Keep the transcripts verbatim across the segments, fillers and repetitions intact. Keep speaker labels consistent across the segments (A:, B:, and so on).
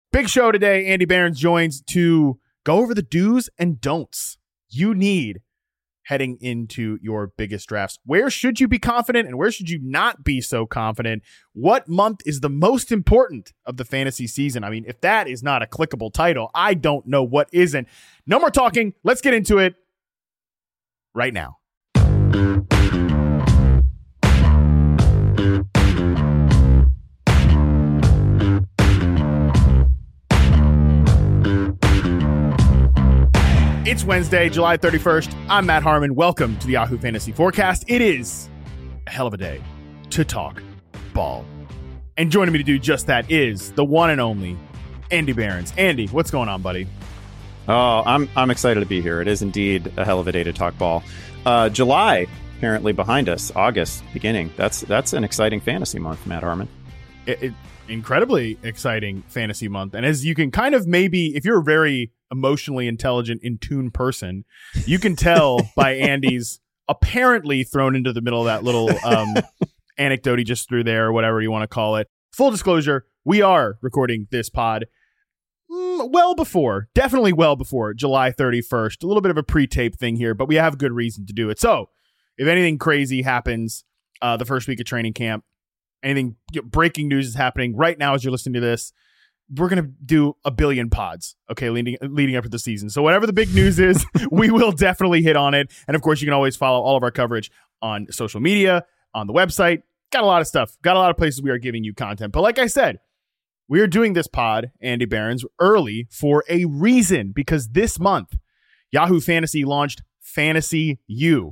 A: Big show today. Andy Behrens joins to go over the do's and don'ts you need heading into your biggest drafts. Where should you be confident and where should you not be so confident? What month is the most important of the fantasy season? I mean, if that is not a clickable title, I don't know what isn't. No more talking. Let's get into it right now. It's Wednesday, July thirty-first. I'm Matt Harmon. Welcome to the Yahoo Fantasy Forecast. It is a hell of a day to talk ball. And joining me to do just that is the one and only Andy Behrens. Andy, what's going on, buddy?
B: Oh, I'm I'm excited to be here. It is indeed a hell of a day to talk ball. Uh, July apparently behind us. August beginning. That's that's an exciting fantasy month, Matt Harmon.
A: It, it, incredibly exciting fantasy month. And as you can kind of maybe, if you're a very emotionally intelligent, in tune person, you can tell by Andy's apparently thrown into the middle of that little um, anecdote he just threw there, or whatever you want to call it. Full disclosure, we are recording this pod mm, well before, definitely well before July thirty-first. A little bit of a pre-tape thing here, but we have good reason to do it. So if anything crazy happens uh, the first week of training camp, anything you know, breaking news is happening right now as you're listening to this, we're going to do a billion pods, okay, leading, leading up to the season. So whatever the big news is, we will definitely hit on it. And of course, you can always follow all of our coverage on social media, on the website. Got a lot of stuff. Got a lot of places we are giving you content. But like I said, we are doing this pod, Andy Behrens, early for a reason, because this month, Yahoo Fantasy launched Fantasy U.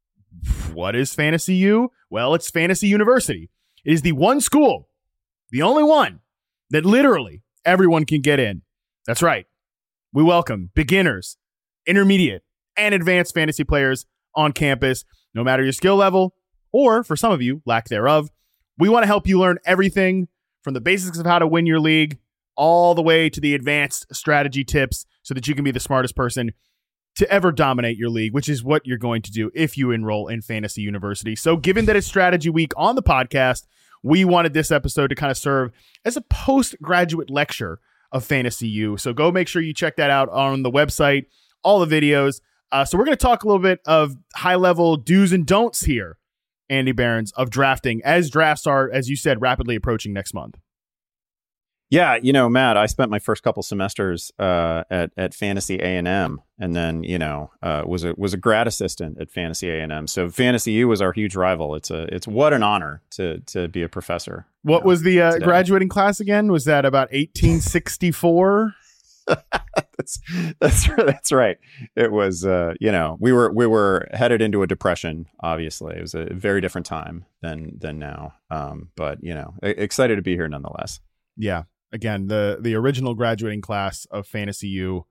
A: What is Fantasy U? Well, it's Fantasy University. It is the one school, the only one, that literally everyone can get in. That's right. We welcome beginners, intermediate, and advanced fantasy players on campus, no matter your skill level, or for some of you, lack thereof. We want to help you learn everything from the basics of how to win your league all the way to the advanced strategy tips so that you can be the smartest person to ever dominate your league, which is what you're going to do if you enroll in Fantasy University. So given that it's strategy week on the podcast, we wanted this episode to kind of serve as a postgraduate lecture of Fantasy U. So go make sure you check that out on the website, all the videos. Uh, so we're going to talk a little bit of high-level do's and don'ts here, Andy Behrens, of drafting, as drafts are, as you said, rapidly approaching next month.
B: Yeah, you know, Matt, I spent my first couple semesters uh, at at Fantasy A and M, and then you know uh, was a was a grad assistant at Fantasy A and M. So Fantasy U was our huge rival. It's a it's what an honor to to be a professor.
A: What know, was the uh, graduating class again? Was that about eighteen sixty-four?
B: that's that's that's right. It was uh, you know we were we were headed into a depression. Obviously, it was a very different time than than now. Um, but you know, excited to be here nonetheless.
A: Yeah. Again, the the original graduating class of Fantasy U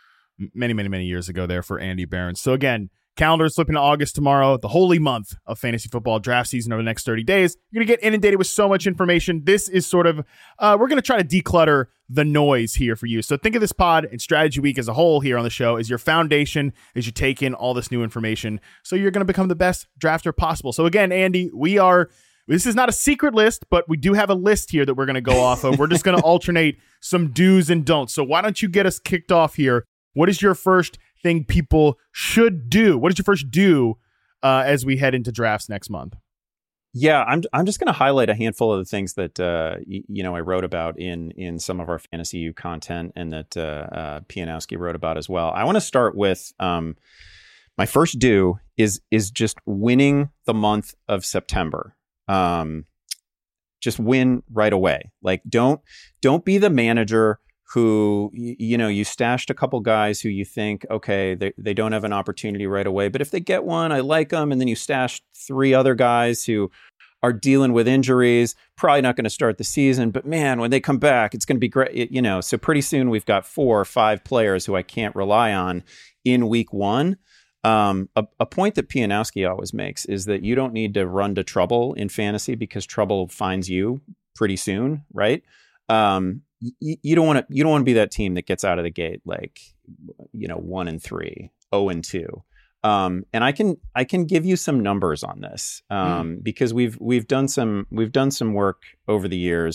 A: many, many, many years ago there for Andy Behrens. So again, calendar is flipping to August tomorrow, the holy month of fantasy football draft season over the next thirty days. You're going to get inundated with so much information. This is sort of, uh, we're going to try to declutter the noise here for you. So think of this pod and strategy week as a whole here on the show as your foundation as you take in all this new information. So you're going to become the best drafter possible. So again, Andy, we are... This is not a secret list, but we do have a list here that we're going to go off of. We're just going to alternate some do's and don'ts. So why don't you get us kicked off here? What is your first thing people should do? What is your first do uh, as we head into drafts next month?
B: Yeah, I'm I'm just going to highlight a handful of the things that uh, y- you know I wrote about in in some of our Fantasy U content, and that uh, uh, Pianowski wrote about as well. I want to start with um, my first do is is just winning the month of September. Um, just win right away. Like don't, don't be the manager who, you, you know, you stashed a couple guys who you think, okay, they, they don't have an opportunity right away, but if they get one, I like them. And then you stashed three other guys who are dealing with injuries, probably not going to start the season, but man, when they come back, it's going to be great. You know, so pretty soon we've got four or five players who I can't rely on in week one. Um, a, a point that Pianowski always makes is that you don't need to run to trouble in fantasy because trouble finds you pretty soon, right? Um, y- you don't want to you don't want to be that team that gets out of the gate like, you know, one and three, oh and two. Um, and I can I can give you some numbers on this um, mm. because we've we've done some we've done some work over the years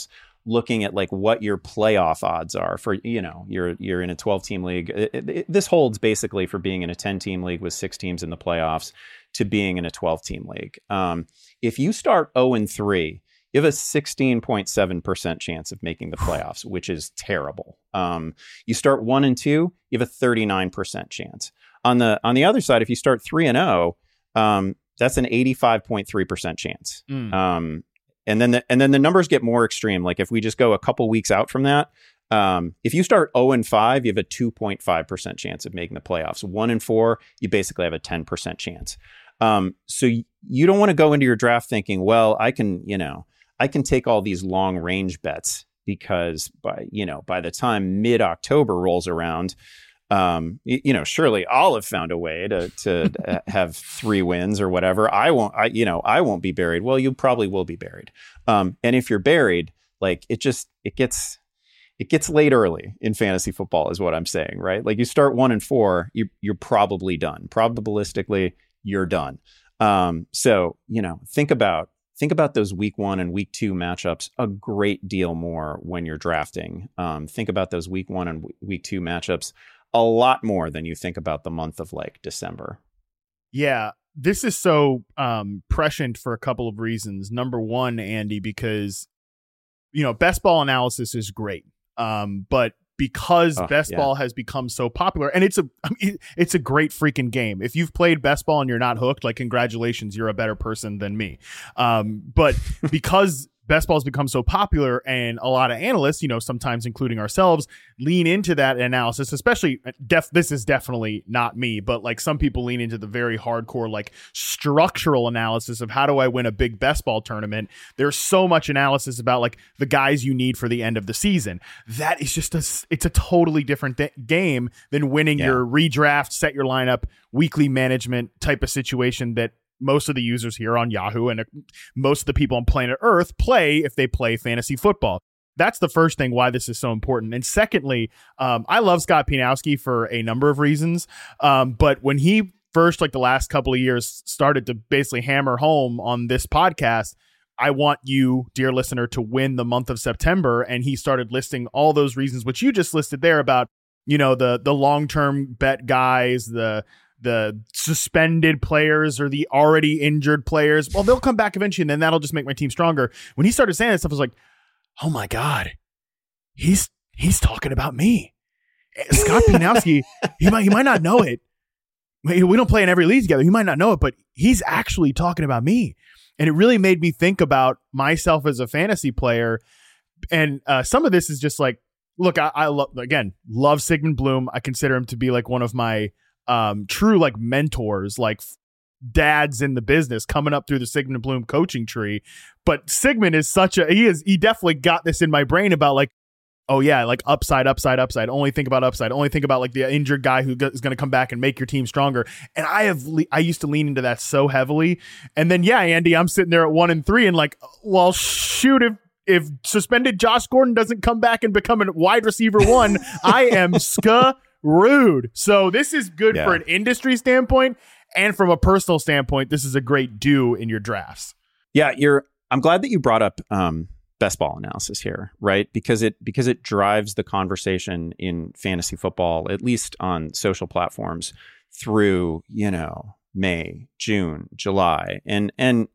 B: looking at like what your playoff odds are for, you know, you're you're in a twelve team league. It, it, it, this holds basically for being in a ten team league with six teams in the playoffs to being in a twelve team league. Um, if you start oh and three, you have a sixteen point seven percent chance of making the playoffs, which is terrible. Um, you start one and two, you have a thirty-nine percent chance. On the on the other side, if you start three and oh, um, that's an eighty-five point three percent chance. Mm. Um, And then the, and then the numbers get more extreme. Like if we just go a couple weeks out from that, um, if you start oh and five, you have a two point five percent chance of making the playoffs. one and four, you basically have a ten percent chance. Um, so y- you don't want to go into your draft thinking, well, I can, you know, I can take all these long range bets because by, you know, by the time mid-October rolls around, Um, you, you know, surely I'll have found a way to to have three wins or whatever. I won't, I, you know, I won't be buried. Well, you probably will be buried. Um, and if you're buried, like it just, it gets, it gets late early in fantasy football is what I'm saying, right? Like you start one and four, you, you're probably done. Probabilistically, you're done. Um, so, you know, think about, think about those week one and week two matchups a great deal more when you're drafting. Um, think about those week one and w- week two matchups a lot more than you think about the month of like December.
A: Yeah, this is so um, prescient for a couple of reasons. Number one, Andy, because, you know, best ball analysis is great. Um, but because
B: oh,
A: best
B: yeah.
A: ball has become so popular, and it's a, I mean, it's a great freaking game. If you've played best ball and you're not hooked, like congratulations, you're a better person than me. Um, but because best ball has become so popular and a lot of analysts, you know, sometimes including ourselves, lean into that analysis, especially def this is definitely not me, but like some people lean into the very hardcore, like structural analysis of how do I win a big best ball tournament? There's so much analysis about like the guys you need for the end of the season. That is just a, it's a totally different th- game than winning yeah. your redraft, set your lineup, weekly management type of situation that most of the users here on Yahoo and most of the people on planet Earth play if they play fantasy football. That's the first thing why this is so important. And secondly, um, I love Scott Pianowski for a number of reasons. Um, but when he first, like the last couple of years, started to basically hammer home on this podcast, I want you, dear listener, to win the month of September. And he started listing all those reasons, which you just listed there about, you know, the the long-term bet guys, the the suspended players or the already injured players. Well, they'll come back eventually and then that'll just make my team stronger. When he started saying that stuff, I was like, oh my God, he's, he's talking about me. Scott Pianowski, he might, he might not know it. We don't play in every league together. He might not know it, but he's actually talking about me. And it really made me think about myself as a fantasy player. And uh, some of this is just like, look, I, I love, again, love Sigmund Bloom. I consider him to be like one of my, um true like mentors, like f- dads in the business coming up through the Sigmund Bloom coaching tree. But Sigmund is such a he is he definitely got this in my brain about like, oh yeah, like upside upside upside, only think about upside, only think about like the injured guy who is going to come back and make your team stronger. And I have le- I used to lean into that so heavily. And then yeah, Andy, I'm sitting there at one and three and like, well shoot, if if suspended Josh Gordon doesn't come back and become a wide receiver one, I am ska rude. So this is good yeah. for an industry standpoint, and from a personal standpoint, this is a great do in your drafts.
B: Yeah, you're. I'm glad that you brought up um, best ball analysis here, right? Because it because it drives the conversation in fantasy football, at least on social platforms, through you know May, June, July, and and.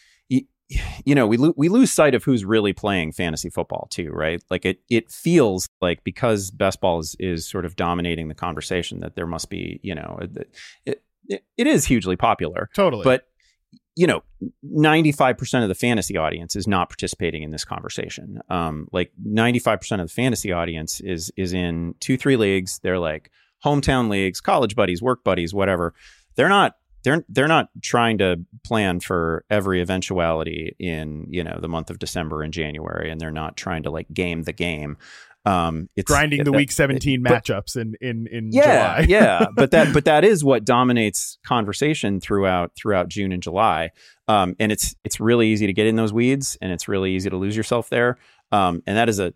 B: You know, we lo- we lose sight of who's really playing fantasy football too, right? Like it it feels like because best ball is, is sort of dominating the conversation that there must be, you know, it, it, it is hugely popular.
A: Totally.
B: But, you know, ninety-five percent of the fantasy audience is not participating in this conversation. Um, like ninety-five percent of the fantasy audience is is in two, three leagues. They're like hometown leagues, college buddies, work buddies, whatever. They're not They're they're not trying to plan for every eventuality in, you know, the month of December and January, and they're not trying to like game the game. Um, it's
A: grinding
B: it,
A: the
B: that,
A: week seventeen
B: it,
A: matchups in in in
B: yeah,
A: July.
B: yeah, but that but that is what dominates conversation throughout throughout June and July. Um, and it's it's really easy to get in those weeds, and it's really easy to lose yourself there. Um, and that is a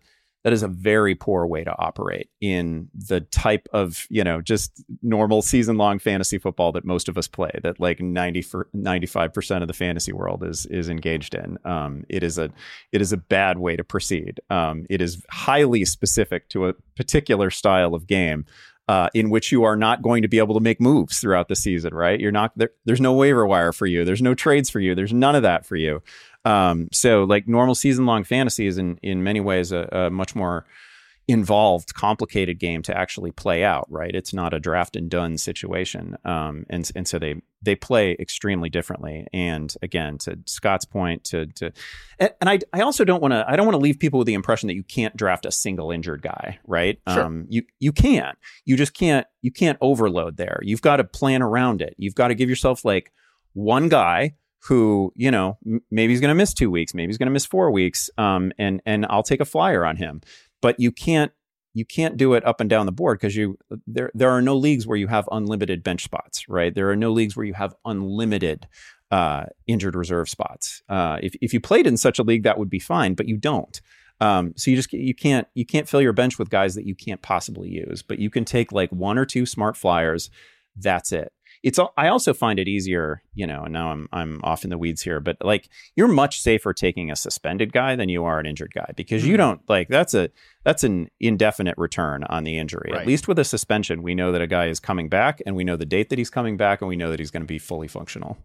B: that is a very poor way to operate in the type of, you know, just normal season long fantasy football that most of us play, that like ninety for ninety-five percent of the fantasy world is is engaged in. Um, it is a it is a bad way to proceed. Um, it is highly specific to a particular style of game. Uh, in which you are not going to be able to make moves throughout the season, right? You're not there. There's no waiver wire for you. There's no trades for you. There's none of that for you. Um, so like normal season long fantasy is in, in many ways a, a much more involved, complicated game to actually play out, right? It's not a draft and done situation. Um, and, and so they, they play extremely differently. And again, to Scott's point, to, to, and, and I, I also don't want to, I don't want to leave people with the impression that you can't draft a single injured guy, right?
A: Sure.
B: Um, you, you can, you just can't, you can't overload there. You've got to plan around it. You've got to give yourself like one guy who, you know, m- maybe he's going to miss two weeks, maybe he's going to miss four weeks. Um, and, and I'll take a flyer on him. But you can't you can't do it up and down the board because you there there are no leagues where you have unlimited bench spots, right? There are no leagues where you have unlimited uh, injured reserve spots. Uh, if if you played in such a league, that would be fine, but you don't. Um, so you just you can't you can't fill your bench with guys that you can't possibly use. But you can take like one or two smart flyers. That's it. It's I also find it easier, you know, and now I'm I'm off in the weeds here, but like you're much safer taking a suspended guy than you are an injured guy because mm-hmm. you don't like that's a that's an indefinite return on the injury. Right. At least with a suspension, we know that a guy is coming back and we know the date that he's coming back and we know that he's going to be fully functional.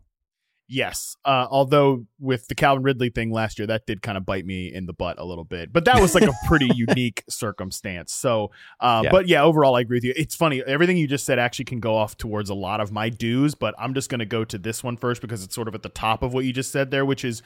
A: Yes. Uh, although with the Calvin Ridley thing last year, that did kind of bite me in the butt a little bit, but that was like a pretty unique circumstance. So, uh, yeah. but yeah, overall, I agree with you. It's funny. Everything you just said actually can go off towards a lot of my do's, but I'm just going to go to this one first because it's sort of at the top of what you just said there, which is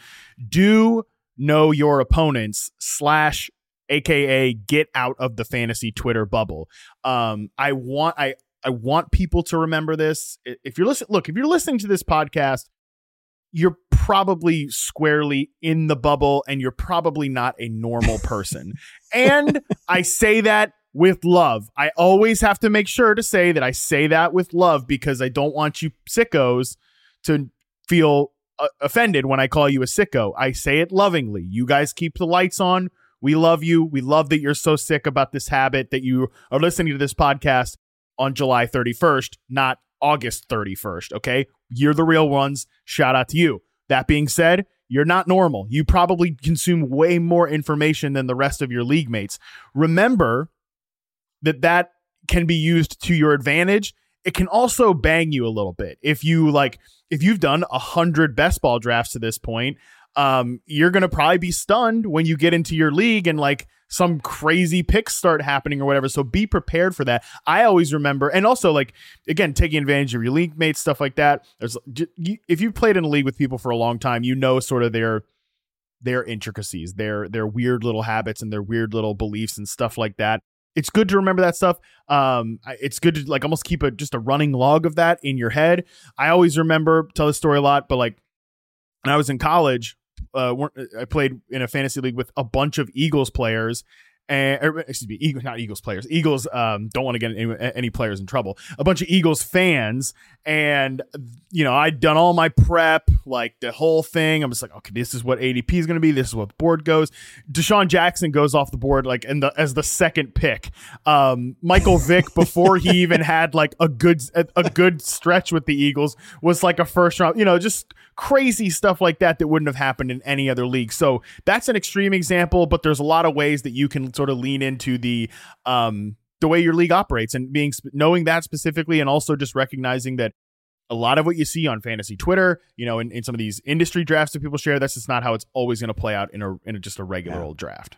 A: do know your opponents slash A K A get out of the fantasy Twitter bubble. Um, I want, I, I want people to remember this. If you're listening, look, if you're listening to this podcast, you're probably squarely in the bubble and you're probably not a normal person. And I say that with love. I always have to make sure to say that I say that with love because I don't want you sickos to feel uh, offended when I call you a sicko. I say it lovingly. You guys keep the lights on. We love you. We love that you're so sick about this habit that you are listening to this podcast on July thirty-first, not August thirty-first. Okay. You're the real ones. Shout out to you. That being said, you're not normal. You probably consume way more information than the rest of your league mates. Remember that that can be used to your advantage. It can also bang you a little bit. If you like, if you've done a hundred best ball drafts to this point, um, you're going to probably be stunned when you get into your league and like some crazy picks start happening or whatever. So be prepared for that. I always remember, and also like, again, taking advantage of your league mates, stuff like that. There's, if you've played in a league with people for a long time, you know, sort of their, their intricacies, their, their weird little habits and their weird little beliefs and stuff like that. It's good to remember that stuff. Um, it's good to like almost keep a, just a running log of that in your head. I always remember, tell this story a lot, but like when I was in college, Uh, I played in a fantasy league with a bunch of Eagles players, and or, excuse me, Eagles, not Eagles players. Eagles um, don't want to get any, any players in trouble. A bunch of Eagles fans, and you know, I'd done all my prep, like the whole thing. I'm just like, okay, this is what A D P is going to be. This is what the board goes. Deshaun Jackson goes off the board like in the as the second pick. Um, Michael Vick, before he even had like a good a, a good stretch with the Eagles, was like a first round. You know, just crazy stuff like that that wouldn't have happened in any other league. So that's an extreme example, but there's a lot of ways that you can sort of lean into the um the way your league operates and being knowing that specifically, and also just recognizing that a lot of what you see on fantasy Twitter, you know, in, in some of these industry drafts that people share, that's just not how it's always going to play out in a in a, just a regular yeah. old draft.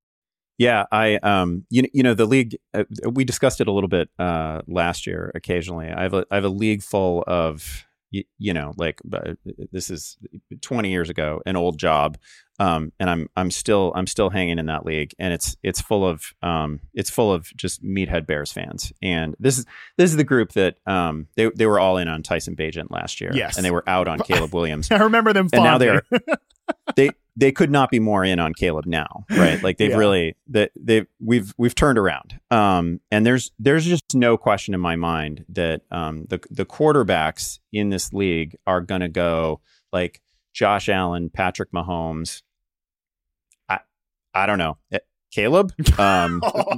B: Yeah, I um you you know the league uh, we discussed it a little bit uh last year. Occasionally, I have a I have a league full of you, you know like uh, this is twenty years ago, an old job, um and I'm I'm still I'm still hanging in that league, and it's it's full of um it's full of just meathead Bears fans, and this is this is the group that um they they were all in on Tyson Bagent last year,
A: yes,
B: and they were out on Caleb Williams.
A: I remember them,
B: and now they're they. They could not be more in on Caleb now, right? Like they've yeah. really that they we've we've turned around, um, and there's there's just no question in my mind that um, the the quarterbacks in this league are going to go like Josh Allen, Patrick Mahomes. I I don't know. Caleb. Um,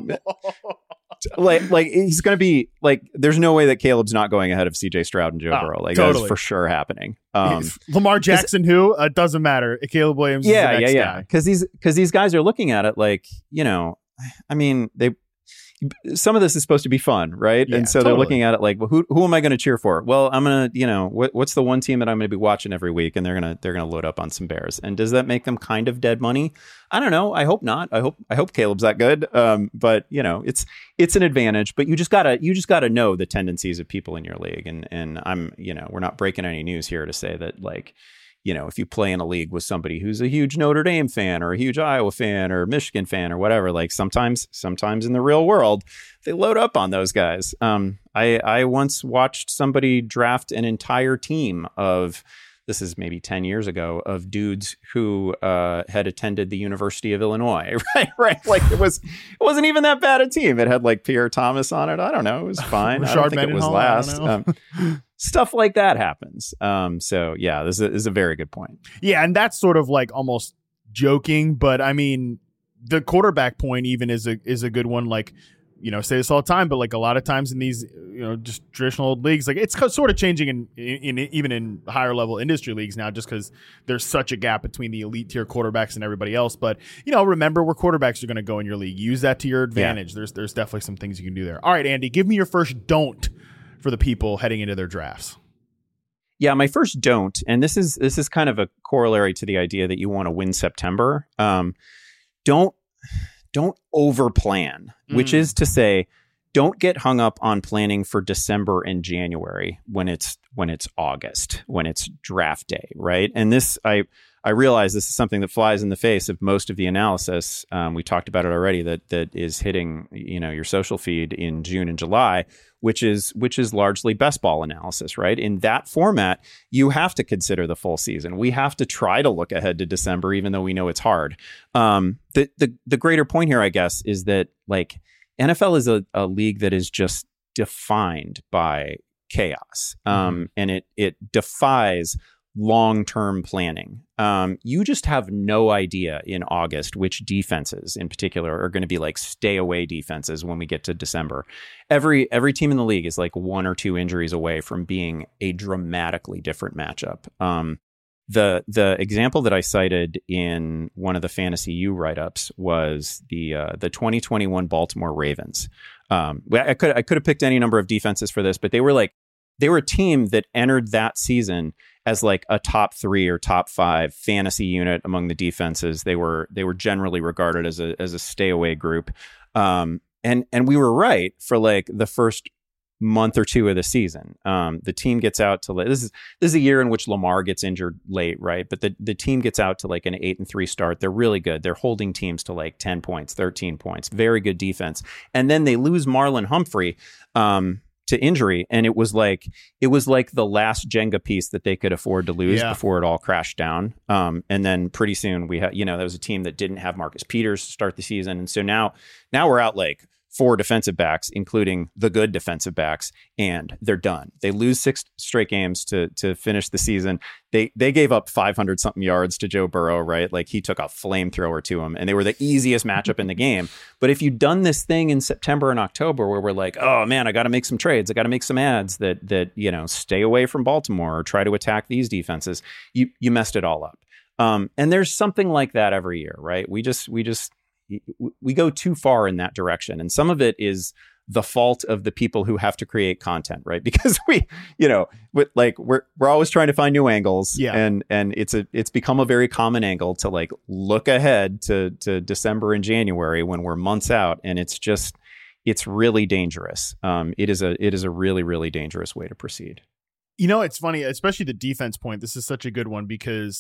B: like, like he's going to be like, there's no way that Caleb's not going ahead of C J Stroud and Joe
A: oh,
B: Burrow. Like
A: totally.
B: that's for sure happening. Um,
A: Lamar Jackson, who uh, doesn't matter. Caleb Williams.
B: Yeah,
A: is the next
B: yeah, yeah. Because these, because these guys are looking at it like, you know, I mean, they. Some of this is supposed to be fun, right?
A: Yeah,
B: and so
A: totally.
B: they're looking at it like, well, who who am I going to cheer for? Well, I'm gonna, you know, what, what's the one team that I'm going to be watching every week, and they're gonna they're gonna load up on some Bears. And does that make them kind of dead money? I don't know. I hope not. I hope I hope Caleb's that good. Um, but you know, it's it's an advantage. But you just gotta you just gotta know the tendencies of people in your league. And and I'm you know we're not breaking any news here to say that like. You know, if you play in a league with somebody who's a huge Notre Dame fan or a huge Iowa fan or Michigan fan or whatever, like sometimes, sometimes in the real world, they load up on those guys. Um, I, I once watched somebody draft an entire team of, this is maybe ten years ago, of dudes who uh, had attended the University of Illinois, right? Right. Like it was, it wasn't even that bad a team. It had like Pierre Thomas on it. I don't know. It was fine. I don't think it was last. Um, stuff like that happens. Um, so yeah, this is, a, this is a very good point.
A: Yeah. And that's sort of like almost joking, but I mean, the quarterback point even is a, is a good one. Like, you know, say this all the time, but like a lot of times in these, you know, just traditional old leagues, like it's sort of changing in, in, in even in higher level industry leagues now, just because there's such a gap between the elite tier quarterbacks and everybody else. But, you know, remember where quarterbacks are going to go in your league. Use that to your advantage. Yeah. There's, there's definitely some things you can do there. All right, Andy, give me your first don't for the people heading into their drafts.
B: Yeah, my first don't, and this is, this is kind of a corollary to the idea that you want to win September. Um, don't, Don't over plan, which mm. is to say, don't get hung up on planning for December and January when it's when it's August, when it's draft day, right? And this, I I realize this is something that flies in the face of most of the analysis. Um, we talked about it already. That that is hitting you know your social feed in June and July, which is which is largely best ball analysis, right? In that format, you have to consider the full season. We have to try to look ahead to December, even though we know it's hard. Um, the the the greater point here, I guess, is that like N F L is a, a league that is just defined by chaos, um, mm-hmm. and it it defies long-term planning. Um, you just have no idea in August which defenses in particular are going to be like stay away defenses when we get to December. Every every team in the league is like one or two injuries away from being a dramatically different matchup. Um, the the example that I cited in one of the Fantasy U write-ups was the uh, the twenty twenty-one Baltimore Ravens. Um, I could I could have picked any number of defenses for this, but they were like they were a team that entered that season as like a top three or top five fantasy unit among the defenses. They were they were generally regarded as a as a stay away group, um, and and we were right for like the first month or two of the season. Um, the team gets out to this is this is a year in which Lamar gets injured late, right? But the the team gets out to like an eight and three start. They're really good. They're holding teams to like ten points, thirteen points. Very good defense, and then they lose Marlon Humphrey. Um, to injury, and it was like it was like the last Jenga piece that they could afford to lose yeah. before it all crashed down. Um, and then pretty soon we had, you know, that was a team that didn't have Marcus Peters to start the season, and so now now we're out like four defensive backs, including the good defensive backs, and they're done. They lose six straight games to to finish the season. They they gave up five hundred something yards to Joe Burrow, right? Like he took a flamethrower to him, and they were the easiest matchup in the game. But if you'd done this thing in September and October, where we're like, oh man, I got to make some trades, I got to make some ads that that you know stay away from Baltimore or try to attack these defenses, you you messed it all up. Um, and there's something like that every year, right? We just we just we go too far in that direction, and some of it is the fault of the people who have to create content, right? Because we, you know, with like we're we're always trying to find new angles,
A: yeah.
B: And and it's a it's become a very common angle to like look ahead to to December and January when we're months out, and it's just it's really dangerous. Um, it is a it is a really really dangerous way to proceed.
A: You know, it's funny, especially the defense point. This is such a good one because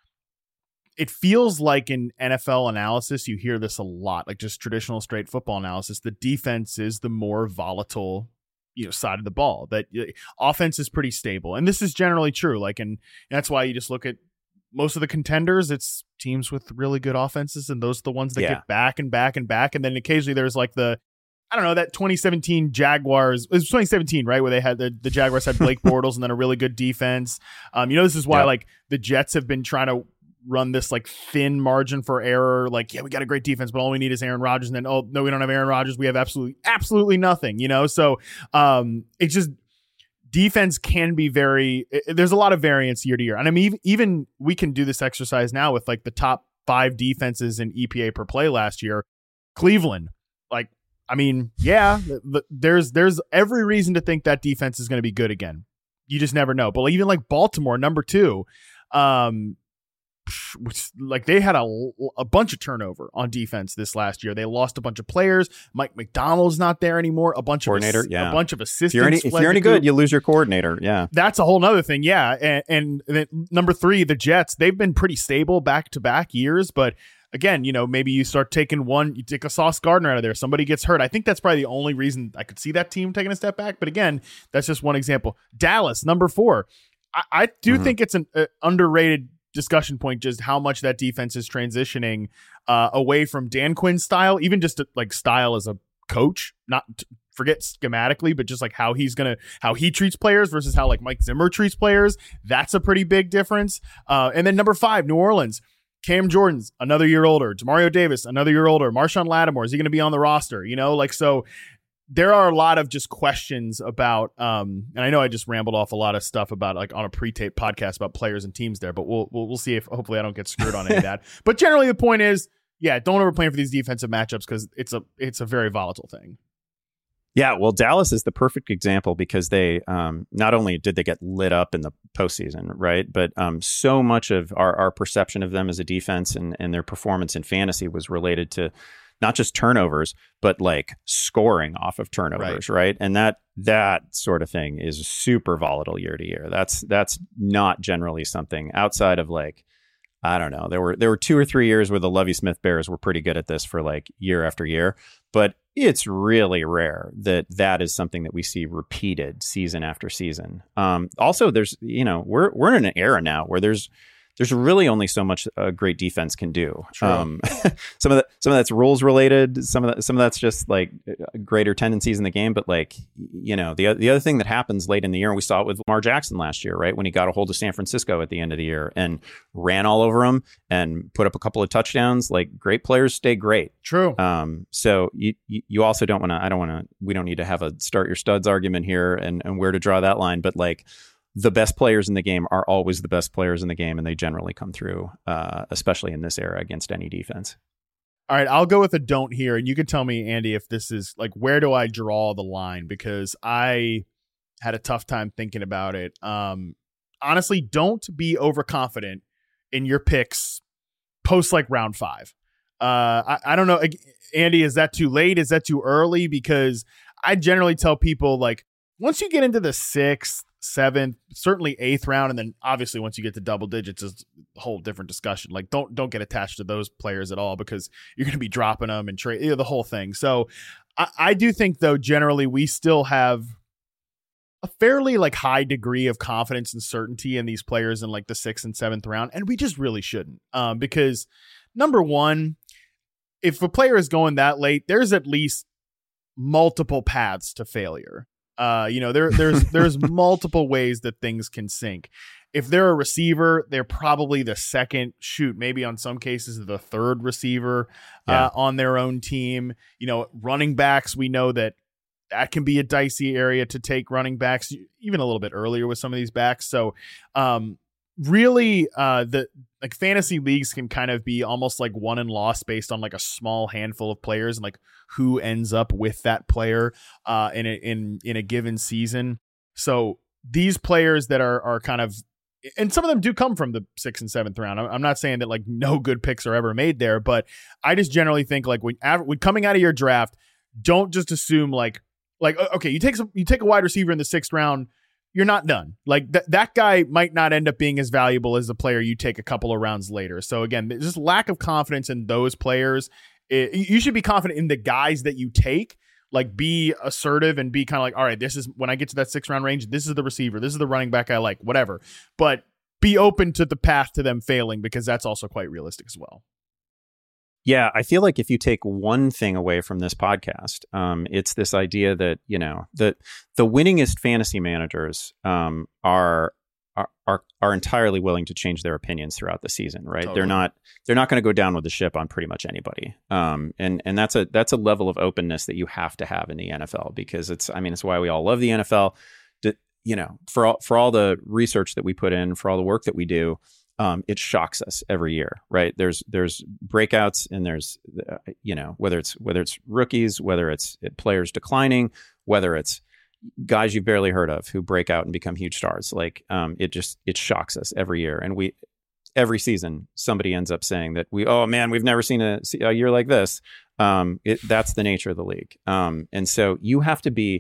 A: it feels like in N F L analysis, you hear this a lot, like just traditional straight football analysis. The defense is the more volatile, you know, side of the ball. That uh, offense is pretty stable, and this is generally true. Like, and that's why you just look at most of the contenders. It's teams with really good offenses, and those are the ones that yeah. get back and back and back. And then occasionally there's like the, I don't know, that twenty seventeen Jaguars. It was twenty seventeen, right, where they had the the Jaguars had Blake Bortles and then a really good defense. Um, you know, this is why yeah. like the Jets have been trying to run this like thin margin for error. Like, yeah, we got a great defense, but all we need is Aaron Rodgers. And then, oh no, we don't have Aaron Rodgers. We have absolutely, absolutely nothing, you know? So um, it's just, defense can be very, it, there's a lot of variance year to year. And I mean, even, even we can do this exercise now with like the top five defenses in E P A per play last year. Cleveland, like, I mean, yeah, th- th- there's, there's every reason to think that defense is going to be good again. You just never know. But even like Baltimore, number two, um, which like they had a, a bunch of turnover on defense this last year. They lost a bunch of players. Mike McDonald's not there anymore. A bunch
B: coordinator,
A: of
B: yeah.
A: a bunch of assistants.
B: If you're any, if you're any good, you lose your coordinator. Yeah,
A: that's a whole nother thing. Yeah, and, and then number three, the Jets. They've been pretty stable back to back years, but again, you know, maybe you start taking one, you take a Sauce Gardner out of there. Somebody gets hurt. I think that's probably the only reason I could see that team taking a step back. But again, that's just one example. Dallas, number four. I, I do mm-hmm. think it's an uh, underrated discussion point just how much that defense is transitioning uh, away from Dan Quinn's style, even just to, like style as a coach, not to forget schematically, but just like how he's gonna how he treats players versus how like Mike Zimmer treats players. That's a pretty big difference. Uh, and then number five, New Orleans. Cam Jordan's another year older. Demario Davis, another year older. Marshawn Lattimore, is he going to be on the roster? You know, like, so there are a lot of just questions about, um, and I know I just rambled off a lot of stuff about like on a pre-tape podcast about players and teams there, but we'll, we'll, we'll see if hopefully I don't get screwed on any of that. But generally the point is, yeah, don't overplan for these defensive matchups because it's a, it's a very volatile thing.
B: Yeah, well, Dallas is the perfect example because they um, not only did they get lit up in the postseason, right, but um, so much of our, our perception of them as a defense and, and their performance in fantasy was related to not just turnovers, but like scoring off of turnovers, right? right? And that that sort of thing is super volatile year to year. That's that's not generally something outside of like, I don't know. There were there were two or three years where the Lovie Smith Bears were pretty good at this for like year after year, but it's really rare that that is something that we see repeated season after season. Um, also, there's you know we're we're in an era now where there's there's really only so much a great defense can do. Um, some of that, some of that's rules related. Some of that, some of that's just like greater tendencies in the game. But like, you know, the the other thing that happens late in the year, and we saw it with Lamar Jackson last year, right? When he got a hold of San Francisco at the end of the year and ran all over them and put up a couple of touchdowns. Like, great players stay great.
A: True.
B: Um, so you you also don't want to. I don't want to. We don't need to have a start your studs argument here and and where to draw that line. But like, the best players in the game are always the best players in the game, and they generally come through, uh, especially in this era against any defense.
A: All right, I'll go with a don't here, and you can tell me, Andy, if this is like, where do I draw the line? Because I had a tough time thinking about it. Um, honestly, don't be overconfident in your picks post like round five. Uh, I, I don't know, Andy, is that too late? Is that too early? Because I generally tell people, like, once you get into the sixth, seventh, certainly eighth round, and then obviously once you get to double digits, is a whole different discussion. Like, don't don't get attached to those players at all because you're going to be dropping them and trade, you know, the whole thing. So I, I do think, though, generally we still have a fairly like high degree of confidence and certainty in these players in like the sixth and seventh round, and we just really shouldn't, um, because number one, if a player is going that late, there's at least multiple paths to failure. Uh, you know, there there's there's multiple ways that things can sink. If they're a receiver, they're probably the second, shoot, maybe on some cases the third receiver
B: yeah.
A: uh, on their own team. You know, running backs, we know that that can be a dicey area to take running backs, even a little bit earlier with some of these backs. So, um, really, uh, the like fantasy leagues can kind of be almost like won and lost based on like a small handful of players and like who ends up with that player uh, in a, in in a given season. So these players that are are kind of, and some of them do come from the sixth and seventh round. I'm not saying that like no good picks are ever made there, but I just generally think like when, when coming out of your draft, don't just assume like like okay, you take some, you take a wide receiver in the sixth round. You're not done. Like th- that guy might not end up being as valuable as the player you take a couple of rounds later. So again, there's just lack of confidence in those players. It, you should be confident in the guys that you take. Like, be assertive and be kind of like, all right, this is when I get to that six round range, this is the receiver, this is the running back I like, whatever. But be open to the path to them failing because that's also quite realistic as well.
B: Yeah, I feel like if you take one thing away from this podcast, um, it's this idea that, you know, that the winningest fantasy managers um, are are, are are entirely willing to change their opinions throughout the season, right?
A: Totally.
B: They're not they're not going to go down with the ship on pretty much anybody. Um, and and that's a that's a level of openness that you have to have in the N F L, because it's I mean it's why we all love the N F L. To, you know, for all for all the research that we put in, for all the work that we do, um, it shocks us every year, right? There's there's breakouts, and there's uh, you know whether it's whether it's rookies, whether it's players declining, whether it's guys you've barely heard of who break out and become huge stars. Like um, it just it shocks us every year, and we every season somebody ends up saying that we oh man we've never seen a, a year like this. Um, it, that's the nature of the league, um, and so you have to be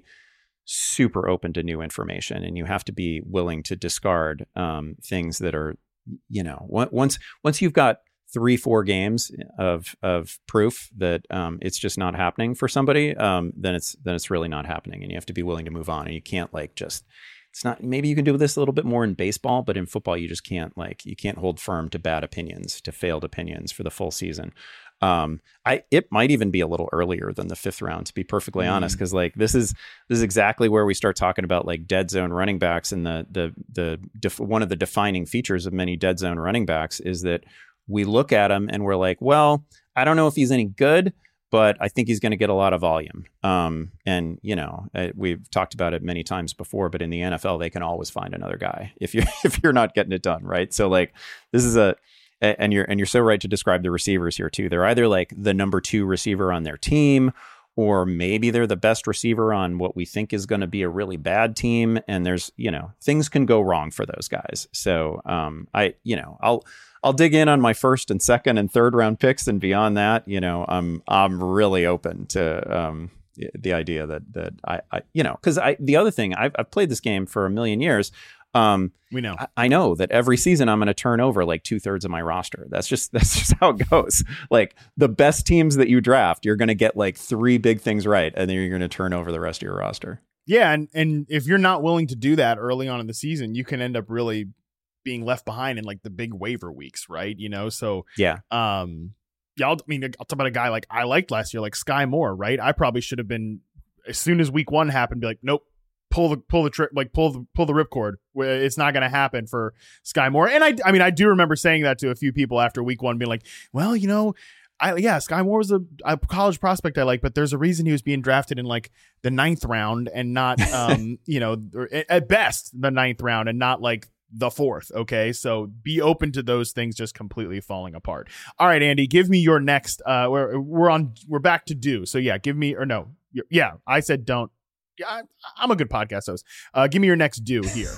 B: super open to new information, and you have to be willing to discard um, things that are you know once once you've got three, four games of of proof that um, it's just not happening for somebody, um, then it's then it's really not happening, and you have to be willing to move on. And you can't like just it's not. Maybe you can do this a little bit more in baseball, but in football, you just can't like you can't hold firm to bad opinions, to failed opinions for the full season. Um, I it might even be a little earlier than the fifth round, to be perfectly mm. honest, because like this is this is exactly where we start talking about like dead zone running backs, and the the the def- one of the defining features of many dead zone running backs is that we look at him and we're like, well, I don't know if he's any good, but I think he's going to get a lot of volume. Um, and you know, uh, we've talked about it many times before, but in the N F L, they can always find another guy if you if you're not getting it done, right? So like this is a And you're and you're so right to describe the receivers here too. They're either like the number two receiver on their team, or maybe they're the best receiver on what we think is going to be a really bad team. And there's, you know, things can go wrong for those guys. So um, I, you know, I'll I'll dig in on my first and second and third round picks, and beyond that, you know, I'm I'm really open to um, the idea that that I, I you know, because I the other thing I've I've played this game for a million years. Um,
A: we know.
B: I, I know that every season I'm going to turn over like two thirds of my roster. That's just that's just how it goes. Like the best teams that you draft, you're going to get like three big things right, and then you're going to turn over the rest of your roster.
A: Yeah, and and if you're not willing to do that early on in the season, you can end up really being left behind in like the big waiver weeks, right? You know, so
B: yeah.
A: Um, yeah, I'll, I mean, I'll talk about a guy like I liked last year, like Sky Moore, right? I probably should have been as soon as week one happened, be like, nope. Pull the pull the trip like pull the pull the ripcord. It's not going to happen for Sky Moore. And I I mean I do remember saying that to a few people after week one, being like, well, you know, I yeah, Sky Moore was a, a college prospect I like, but there's a reason he was being drafted in like the ninth round and not um you know or at best the ninth round and not like the fourth. Okay, so be open to those things just completely falling apart. All right, Andy, give me your next. Uh, we're we're on we're back to do. So yeah, give me or no yeah I said don't. Yeah, I'm a good podcast host. Uh, give me your next do here.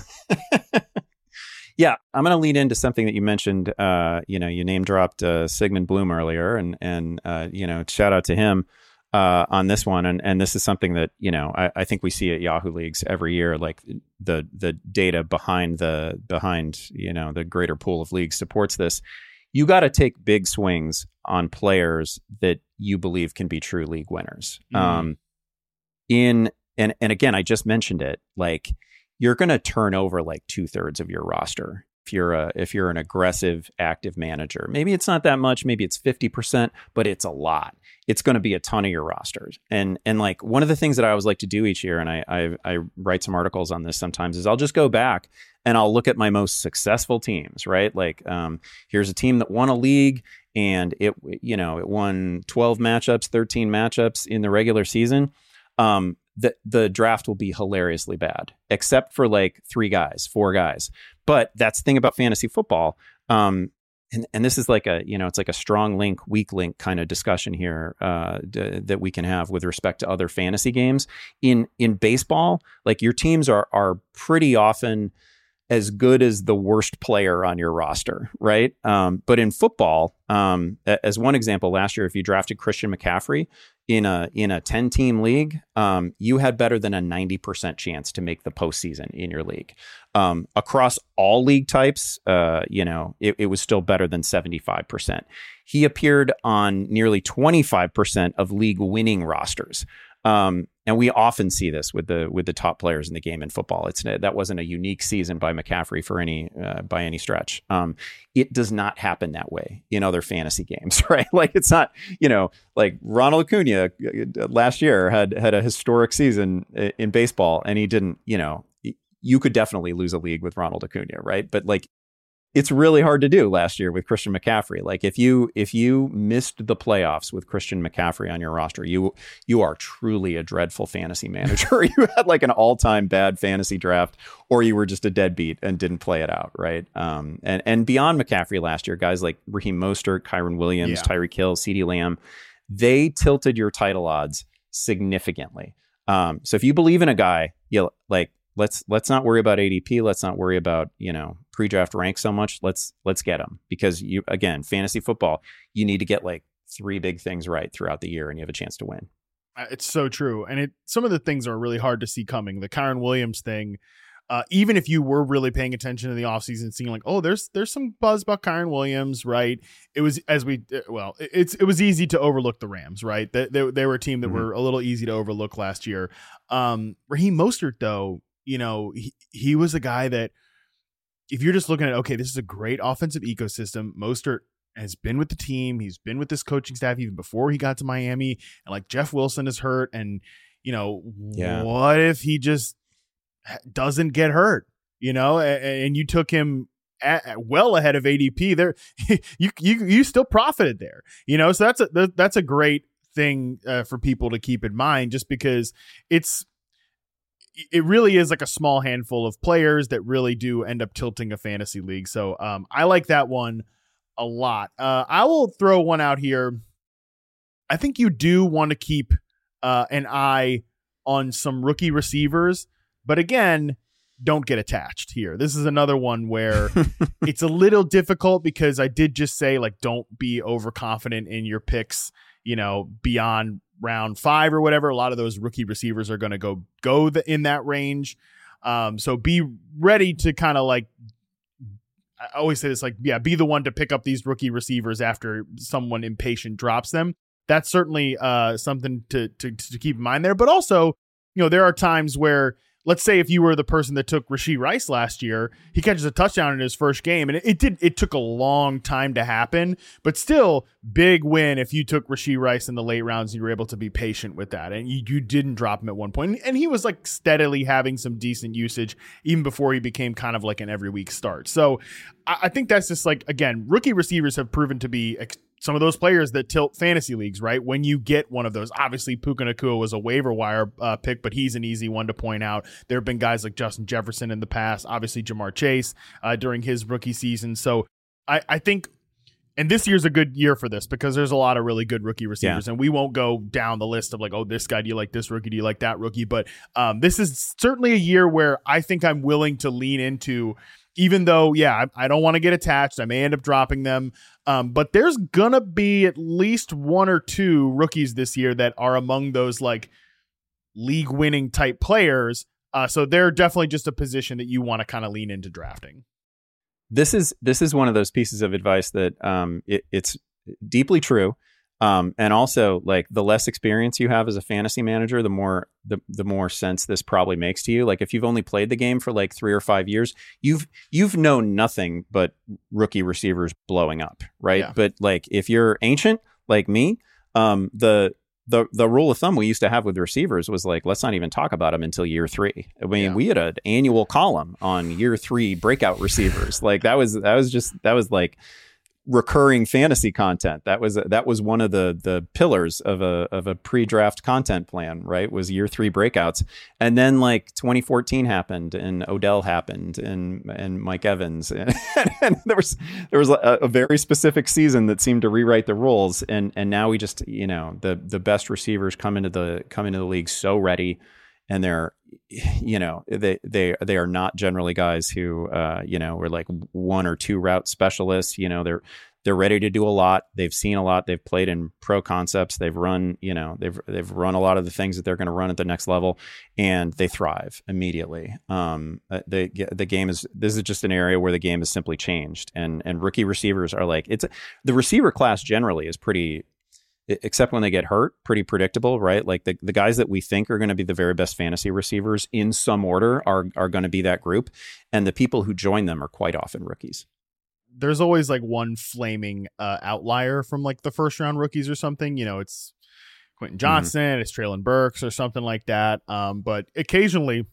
B: Yeah, I'm going to lead into something that you mentioned. Uh, you know, you name dropped uh, Sigmund Bloom earlier, and and uh, you know, shout out to him uh, on this one. And and this is something that you know I, I think we see at Yahoo Leagues every year. Like the the data behind the behind you know the greater pool of leagues supports this. You got to take big swings on players that you believe can be true league winners. Mm. Um, in And and again, I just mentioned it, like you're going to turn over like two thirds of your roster. If you're a, if you're an aggressive, active manager, maybe it's not that much, maybe it's fifty percent, but it's a lot. It's going to be a ton of your rosters. And, and like one of the things that I always like to do each year, and I, I, I write some articles on this sometimes, is I'll just go back and I'll look at my most successful teams, right? Like, um, here's a team that won a league and it, you know, it won twelve matchups, thirteen matchups in the regular season. Um, the the draft will be hilariously bad, except for like three guys, four guys. But that's the thing about fantasy football. Um, and, and this is like a, you know, it's like a strong link, weak link kind of discussion here uh, d- that we can have with respect to other fantasy games. In in baseball, like your teams are are pretty often as good as the worst player on your roster, right? Um, but in football, um, as one example, last year, if you drafted Christian McCaffrey in a in a ten-team league, um, you had better than a ninety percent chance to make the postseason in your league. Um, across all league types, uh, you know, it, it was still better than seventy-five percent. He appeared on nearly twenty-five percent of league winning rosters. Um, and we often see this with the with the top players in the game in football. It's that wasn't a unique season by McCaffrey for any uh, by any stretch. Um, it does not happen that way in other fantasy games, right? Like it's not, you know, like Ronald Acuna last year had had a historic season in baseball, and he didn't, you know, you could definitely lose a league with Ronald Acuna, right? But like, it's really hard to do last year with Christian McCaffrey. Like if you if you missed the playoffs with Christian McCaffrey on your roster, you you are truly a dreadful fantasy manager. You had like an all-time bad fantasy draft, or you were just a deadbeat and didn't play it out, right? Um, and and beyond McCaffrey last year, guys like Raheem Mostert, Kyron Williams, yeah. Tyreek Hill, CeeDee Lamb, they tilted your title odds significantly. Um, so if you believe in a guy, you like. Let's let's not worry about A D P. Let's not worry about, you know, pre-draft rank so much. Let's let's get him, because you again, fantasy football, you need to get like three big things right throughout the year, and you have a chance to win.
A: It's so true, and it some of the things are really hard to see coming. The Kyron Williams thing, uh, even if you were really paying attention in the offseason, seeing like, oh, there's there's some buzz about Kyron Williams, right? It was as we well, it's it was easy to overlook the Rams, right? They they, they were a team that mm-hmm. were a little easy to overlook last year. Um, Raheem Mostert, though. You know, he, he was a guy that if you're just looking at, okay, this is a great offensive ecosystem. Mostert has been with the team. He's been with this coaching staff even before he got to Miami. And like Jeff Wilson is hurt. And, you know, yeah. what if he just doesn't get hurt, you know, and, and you took him at, at well ahead of A D P there. you, you, you still profited there, you know, so that's a, that's a great thing uh, for people to keep in mind, just because it's, it really is like a small handful of players that really do end up tilting a fantasy league. So um, I like that one a lot. Uh, I will throw one out here. I think you do want to keep uh, an eye on some rookie receivers, but again, don't get attached here. This is another one where it's a little difficult, because I did just say, like, don't be overconfident in your picks, you know, beyond round five or whatever. A lot of those rookie receivers are going to go go the, in that range. Um, so be ready to kind of like, I always say this, like, yeah, be the one to pick up these rookie receivers after someone impatient drops them. That's certainly uh, something to, to to keep in mind there. But also, you know, there are times where, let's say if you were the person that took Rashee Rice last year, he catches a touchdown in his first game, and it, it did. It took a long time to happen, but still big win if you took Rashee Rice in the late rounds and you were able to be patient with that, and you, you didn't drop him at one point. And he was like steadily having some decent usage even before he became kind of like an every week start. So I, I think that's just like, again, rookie receivers have proven to be ex- some of those players that tilt fantasy leagues, right? When you get one of those, obviously Puka Nacua was a waiver wire uh, pick, but he's an easy one to point out. There have been guys like Justin Jefferson in the past, obviously Jamar Chase uh, during his rookie season. So I, I think, and this year's a good year for this, because there's a lot of really good rookie receivers, yeah. and we won't go down the list of like, oh, this guy, do you like this rookie? Do you like that rookie? But um, this is certainly a year where I think I'm willing to lean into, even though, yeah, I, I don't want to get attached. I may end up dropping them. Um, but there's going to be at least one or two rookies this year that are among those like league winning type players. Uh, so they're definitely just a position that you want to kind of lean into drafting.
B: This is this is one of those pieces of advice that um, it, it's deeply true. Um, and also, like, the less experience you have as a fantasy manager, the more the the more sense this probably makes to you. Like, if you've only played the game for like three or five years, you've you've known nothing but rookie receivers blowing up, right? Yeah. But like, if you're ancient like me, um, the the the rule of thumb we used to have with receivers was like, let's not even talk about them until year three. I mean, yeah. we had an annual column on year three breakout receivers. Like that was that was just that was like recurring fantasy content. That was that was one of the the pillars of a of a pre-draft content plan, right? Was year three breakouts. And then like twenty fourteen happened, and Odell happened, and and Mike Evans, and, and there was there was a, a very specific season that seemed to rewrite the rules. And and now we just, you know, the the best receivers come into the come into the league so ready, and they're, you know, they they they are not generally guys who uh you know, were like one or two route specialists. You know, they're they're ready to do a lot. They've seen a lot. They've played in pro concepts. They've run, you know, they've they've run a lot of the things that they're going to run at the next level, and they thrive immediately. Um, the the game is this is just an area where the game has simply changed, and and rookie receivers are like, it's the receiver class generally is pretty, except when they get hurt, pretty predictable, right? Like the, the guys that we think are going to be the very best fantasy receivers in some order are are going to be that group. And the people who join them are quite often rookies.
A: There's always like one flaming uh, outlier from like the first round rookies or something. You know, it's Quentin Johnson, mm-hmm. it's Treylon Burks or something like that. Um, but occasionally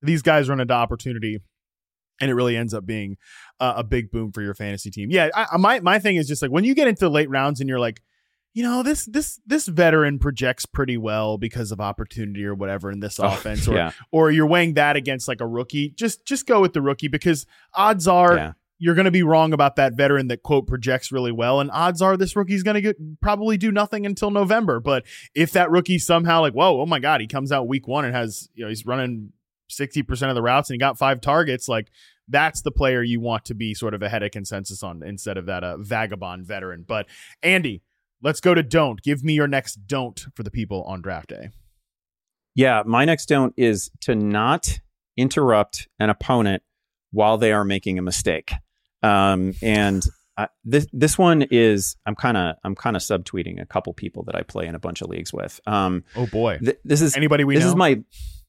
A: these guys run into opportunity, and it really ends up being uh, a big boom for your fantasy team. Yeah, I, my my thing is just like when you get into the late rounds and you're like, you know, this this this veteran projects pretty well because of opportunity or whatever in this
B: oh,
A: offense, or
B: yeah.
A: or you're weighing that against like a rookie. Just just go with the rookie, because odds are
B: Yeah.
A: you're going to be wrong about that veteran that quote projects really well, and odds are this rookie's going to get probably do nothing until November. But if that rookie somehow like, whoa, oh my God, he comes out week one and has, you know, he's running sixty percent of the routes and he got five targets, like that's the player you want to be sort of ahead of consensus on instead of that uh, vagabond veteran. But Andy, let's go to don't. Give me your next don't for the people on draft day.
B: Yeah, my next don't is to not interrupt an opponent while they are making a mistake. Um, and uh, this this one is I'm kind of I'm kind of subtweeting a couple people that I play in a bunch of leagues with. Um,
A: oh boy,
B: th- this is
A: anybody we
B: this
A: know?
B: is my.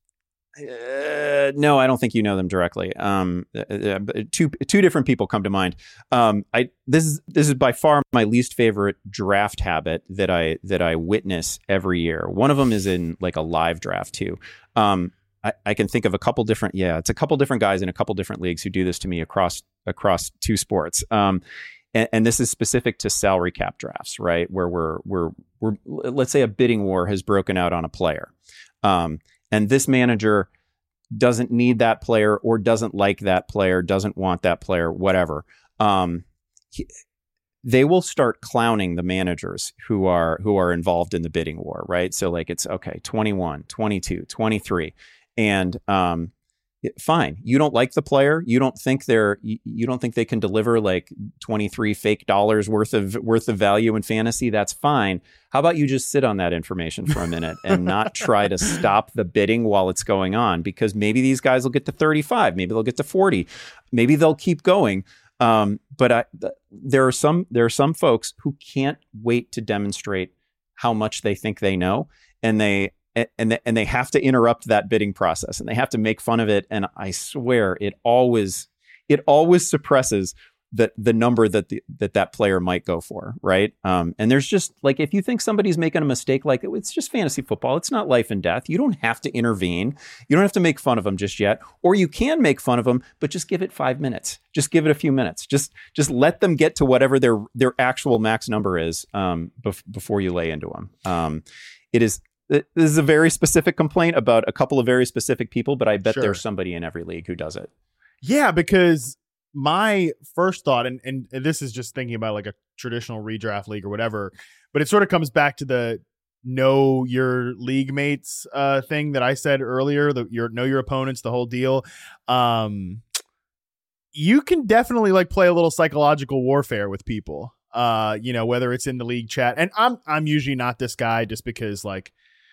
B: Uh, no, I don't think you know them directly. Um, uh, two two different people come to mind. Um, I this is this is by far my least favorite draft habit that I that I witness every year. One of them is in like a live draft too. Um, I, I can think of a couple different. Yeah, it's a couple different guys in a couple different leagues who do this to me across across two sports. Um, and, and this is specific to salary cap drafts, right? Where we're we're we're let's say a bidding war has broken out on a player. Um, And this manager doesn't need that player or doesn't like that player, doesn't want that player, whatever. Um, he, they will start clowning the managers who are who are involved in the bidding war, right? So like it's, okay, twenty-one, twenty-two, twenty-three. And um, it, fine, you don't like the player. You don't think they're you, you don't think they can deliver like twenty-three fake dollars worth of worth of value in fantasy. That's fine. How about you just sit on that information for a minute and not try to stop the bidding while it's going on? Because maybe these guys will get to thirty-five, maybe they'll get to forty, maybe they'll keep going. Um, but I, th- there are some there are some folks who can't wait to demonstrate how much they think they know, and they and they, and they have to interrupt that bidding process, and they have to make fun of it. And I swear, it always it always suppresses the the number that the, that that player might go for, right? Um, and there's just like, if you think somebody's making a mistake, like it's just fantasy football, it's not life and death. You don't have to intervene. You don't have to make fun of them just yet, or you can make fun of them, but just give it five minutes. Just give it a few minutes. Just just let them get to whatever their their actual max number is um, bef- before you lay into them. Um, it is. This is a very specific complaint about a couple of very specific people, but I bet
A: Sure.
B: there's somebody in every league who does it.
A: Yeah, because my first thought, and, and this is just thinking about like a traditional redraft league or whatever, but it sort of comes back to the know your league mates uh, thing that I said earlier, the your know your opponents, the whole deal. Um, you can definitely like play a little psychological warfare with people, uh, you know, whether it's in the league chat. And I'm I'm usually not this guy just because like,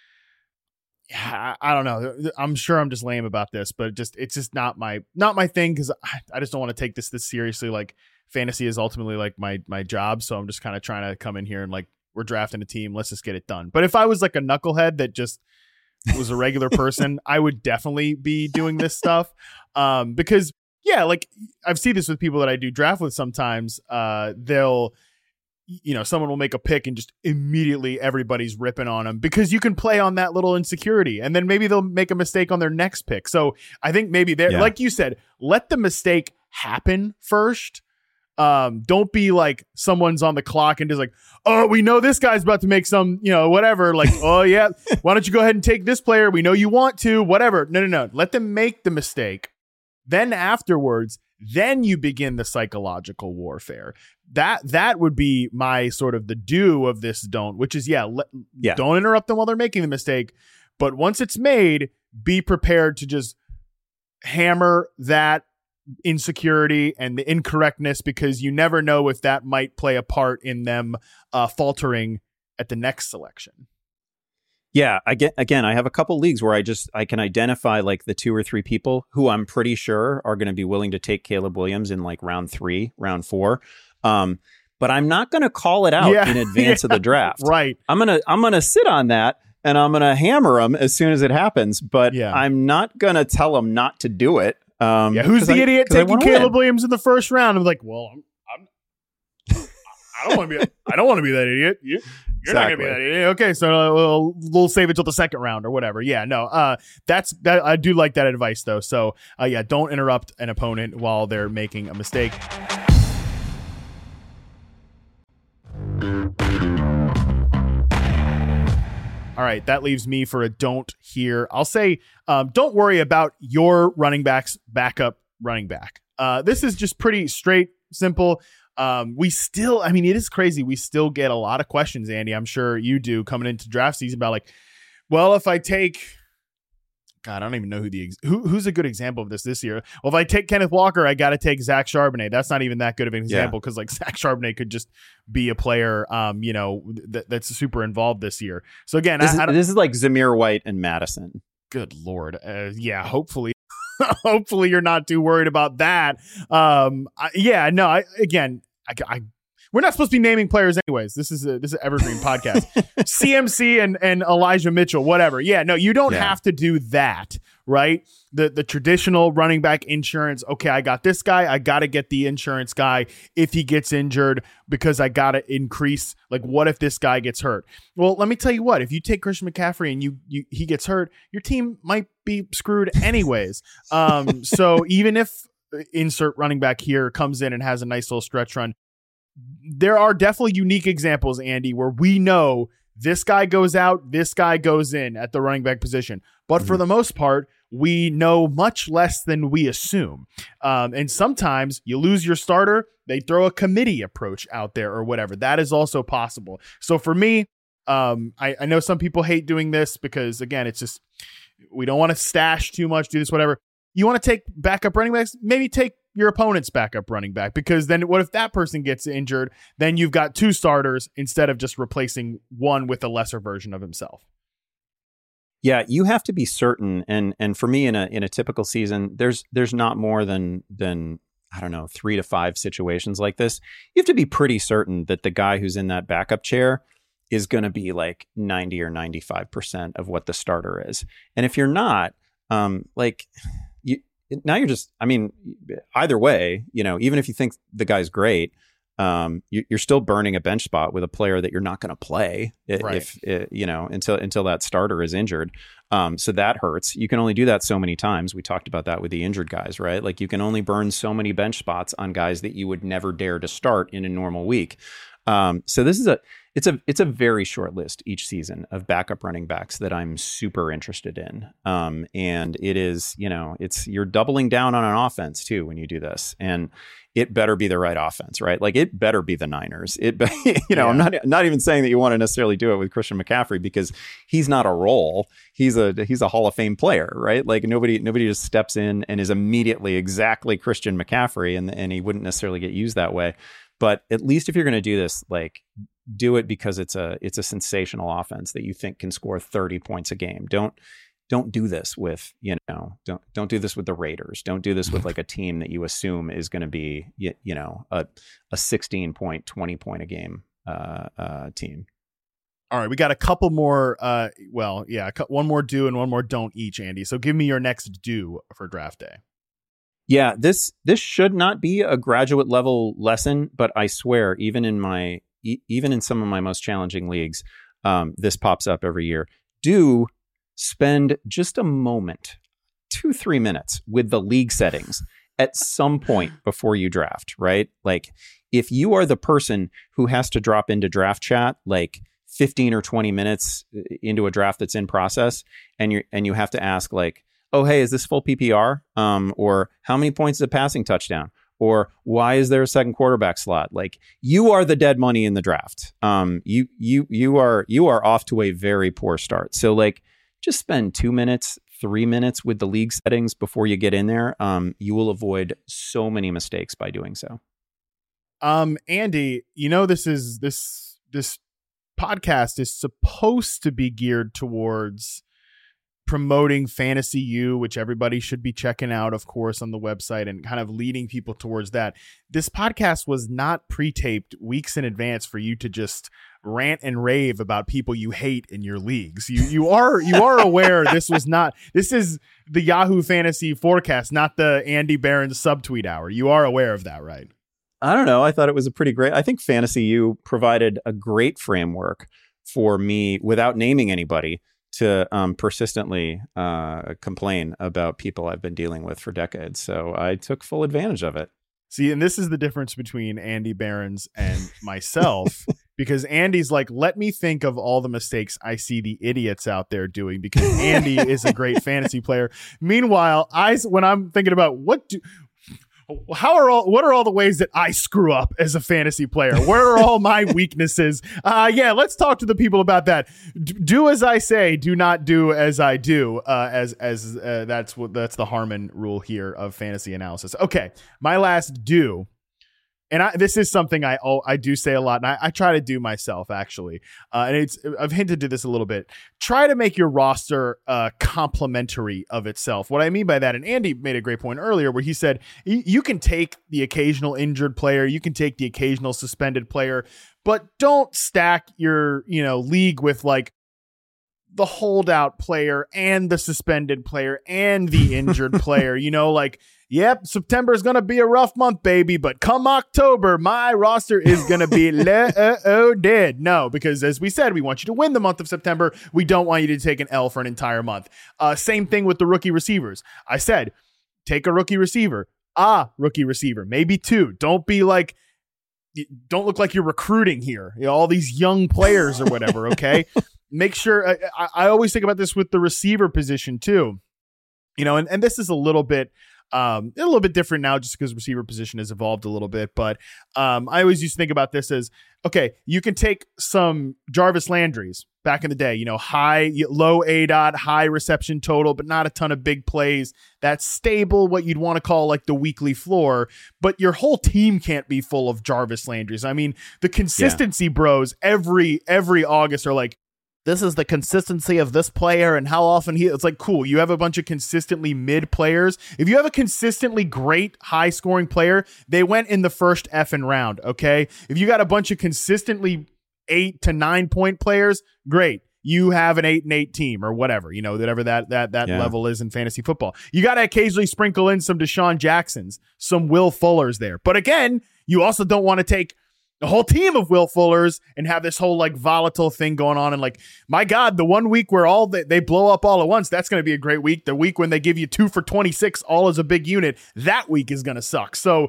A: I, I don't know. I'm sure I'm just lame about this, but just it's just not my not my thing, because I, I just don't want to take this this seriously. Like fantasy is ultimately like my my job, so I'm just kind of trying to come in here and like, we're drafting a team, let's just get it done. But if I was like a knucklehead that just was a regular person, I would definitely be doing this stuff, um, because yeah, like I've seen this with people that I do draft with sometimes. Uh, they'll. You know, someone will make a pick and just immediately everybody's ripping on them because you can play on that little insecurity, and then maybe they'll make a mistake on their next pick. So I think maybe they're
B: Yeah.
A: like you said, let the mistake happen first. Um, don't be like someone's on the clock and just like, oh, we know this guy's about to make some, you know, whatever. Like, oh yeah, why don't you go ahead and take this player? We know you want to, whatever. No, no, no. Let them make the mistake. Then afterwards, then you begin the psychological warfare. That that would be my sort of the do of this don't, which is, yeah, let,
B: Yeah.
A: don't interrupt them while they're making the mistake. But once it's made, be prepared to just hammer that insecurity and the incorrectness, because you never know if that might play a part in them uh, faltering at the next selection.
B: Yeah, I get, again, I have a couple leagues where I just I can identify like the two or three people who I'm pretty sure are going to be willing to take Caleb Williams in like round three, round four. Um, but I'm not going to call it out
A: Yeah.
B: in advance
A: Yeah.
B: of the draft.
A: Right.
B: I'm gonna I'm gonna sit on that, and I'm gonna hammer them as soon as it happens. But
A: Yeah.
B: I'm not gonna tell them not to do it. Um,
A: Yeah, who's
B: 'cause
A: the
B: I-
A: idiot
B: 'cause I
A: taking
B: wanna
A: Caleb
B: win.
A: Williams in the first round? I'm like, well, I'm, I'm I don't want to be I don't want to be that idiot. You, You're exactly. not going to be that. Okay, so uh, we'll, we'll save it till the second round or whatever. Yeah, no, uh, that's that. I do like that advice though. So, uh, yeah, don't interrupt an opponent while they're making a mistake. All right, that leaves me for a don't here. I'll say, um, don't worry about your running back's backup running back. Uh, this is just pretty straight, simple. Um, we still, I mean, it is crazy. We still get a lot of questions, Andy. I'm sure you do coming into draft season about like, well, if I take, God, I don't even know who the, who, who's a good example of this this year. Well, if I take Kenneth Walker, I got to take Zach Charbonnet. That's not even that good of an example because yeah. like Zach Charbonnet could just be a player, um, you know, that, that's super involved this year. So again,
B: this,
A: I,
B: is,
A: I don't,
B: this is like Zamir White and Madison.
A: Good Lord. Uh, yeah, hopefully. Hopefully you're not too worried about that. Um, I, yeah, no, I, again, I, I, we're not supposed to be naming players anyways. This is a, this is an evergreen podcast. C M C and, and Elijah Mitchell, whatever. Yeah, no, you don't yeah. have to do that, right? The the traditional running back insurance. Okay, I got this guy. I got to get the insurance guy if he gets injured because I got to increase. Like, what if this guy gets hurt? Well, let me tell you what. If you take Christian McCaffrey and you, you he gets hurt, your team might be screwed anyways. um, so even if insert running back here comes in and has a nice little stretch run, there are definitely unique examples, Andy, where we know this guy goes out, this guy goes in at the running back position. But mm-hmm. for the most part, we know much less than we assume. Um, and sometimes you lose your starter, they throw a committee approach out there or whatever. That is also possible. So for me, um, I, I know some people hate doing this because, again, it's just we don't want to stash too much, do this, whatever. You want to take backup running backs? Maybe take your opponent's backup running back, because then what if that person gets injured? Then you've got two starters instead of just replacing one with a lesser version of himself.
B: Yeah, you have to be certain. And and for me in a in a typical season, there's there's not more than than I don't know, three to five situations like this. You have to be pretty certain that the guy who's in that backup chair is going to be like ninety or ninety-five percent of what the starter is. And if you're not, um, like you now you're just, I mean, either way, you know, even if you think the guy's great, um, you, you're still burning a bench spot with a player that you're not going to play
A: right.
B: if, if, you know, until, until that starter is injured. Um, so that hurts. You can only do that so many times. We talked about that with the injured guys, right? Like you can only burn so many bench spots on guys that you would never dare to start in a normal week. Um, so this is a, it's a, it's a very short list each season of backup running backs that I'm super interested in. Um, and it is, you know, it's, you're doubling down on an offense too, when you do this, and it better be the right offense, right? Like it better be the Niners. It, be, you know, yeah. I'm not, not even saying that you want to necessarily do it with Christian McCaffrey, because he's not a role. He's a, he's a Hall of Fame player, right? Like nobody, nobody just steps in and is immediately exactly Christian McCaffrey, and, and he wouldn't necessarily get used that way. But at least if you're going to do this, like do it because it's a it's a sensational offense that you think can score thirty points a game. Don't don't do this with, you know, don't don't do this with the Raiders. Don't do this with like a team that you assume is going to be, you, you know, a a sixteen point, twenty point a game uh, uh, team.
A: All right, we got a couple more. Uh, well, yeah, one more do and one more don't each, Andy. So give me your next do for draft day.
B: Yeah, this this should not be a graduate level lesson, but I swear, even in my e- even in some of my most challenging leagues, um, this pops up every year. Do spend just a moment, two three minutes with the league settings at some point before you draft. Right, like if you are the person who has to drop into draft chat like fifteen or twenty minutes into a draft that's in process, and you and you have to ask like, oh, hey, is this full P P R? Um, or how many points is a passing touchdown? Or why is there a second quarterback slot? Like you are the dead money in the draft. Um, you you you are you are off to a very poor start. So like just spend two minutes, three minutes with the league settings before you get in there. Um, you will avoid so many mistakes by doing so.
A: Um, Andy, you know this is this this podcast is supposed to be geared towards promoting Fantasy U, which everybody should be checking out, of course, on the website, and kind of leading people towards that. This podcast was not pre-taped weeks in advance for you to just rant and rave about people you hate in your leagues. You you are you are aware this was not this is the Yahoo Fantasy forecast, not the Andy Barron subtweet hour. You are aware of that, right?
B: I don't know. I thought it was a pretty great. I think Fantasy U provided a great framework for me, without naming anybody, to um, persistently uh, complain about people I've been dealing with for decades. So I took full advantage of it.
A: See, and this is the difference between Andy Behrens and myself, because Andy's like, let me think of all the mistakes I see the idiots out there doing, because Andy is a great fantasy player. Meanwhile, I, when I'm thinking about what do, how are all, what are all the ways that I screw up as a fantasy player? Where are all my weaknesses? Uh, yeah, let's talk to the people about that. D- do as I say, do not do as I do. Uh, as as uh, that's what that's the Harmon rule here of fantasy analysis. Okay, my last do. And I, this is something I oh, I do say a lot, and I, I try to do myself, actually. Uh, and it's I've hinted to this a little bit. Try to make your roster uh, complementary of itself. What I mean by that, and Andy made a great point earlier where he said, you, you can take the occasional injured player, you can take the occasional suspended player, but don't stack your you know league with like the holdout player and the suspended player and the injured player. You know, like, yep, September is going to be a rough month, baby, but come October, my roster is going to be le-oh-dead. No, because as we said, we want you to win the month of September. We don't want you to take an L for an entire month. Uh, same thing with the rookie receivers. I said, take a rookie receiver. Ah, rookie receiver, maybe two. Don't be like, don't look like you're recruiting here. You know, all these young players or whatever, okay? Make sure, I, I always think about this with the receiver position too, you know, and, and this is a little bit, um, a little bit different now just because receiver position has evolved a little bit. But um, I always used to think about this as, okay, you can take some Jarvis Landrys back in the day, you know, high, low A D O T, high reception total, but not a ton of big plays. That's stable, what you'd want to call like the weekly floor, but your whole team can't be full of Jarvis Landrys. I mean, the consistency yeah. bros every, every August are like, this is the consistency of this player and how often he, it's like, cool. You have a bunch of consistently mid players. If you have a consistently great high scoring player, they went in the first effing round. Okay. If you got a bunch of consistently eight to nine point players, great. You have an eight and eight team or whatever, you know, whatever that, that, that yeah. level is in fantasy football. You got to occasionally sprinkle in some Deshaun Jacksons, some Will Fullers there. But again, you also don't want to take a whole team of Will Fullers and have this whole like volatile thing going on. And like, my God, the one week where all they, they blow up all at once, that's going to be a great week. The week when they give you two for twenty-six, all as a big unit, that week is going to suck. So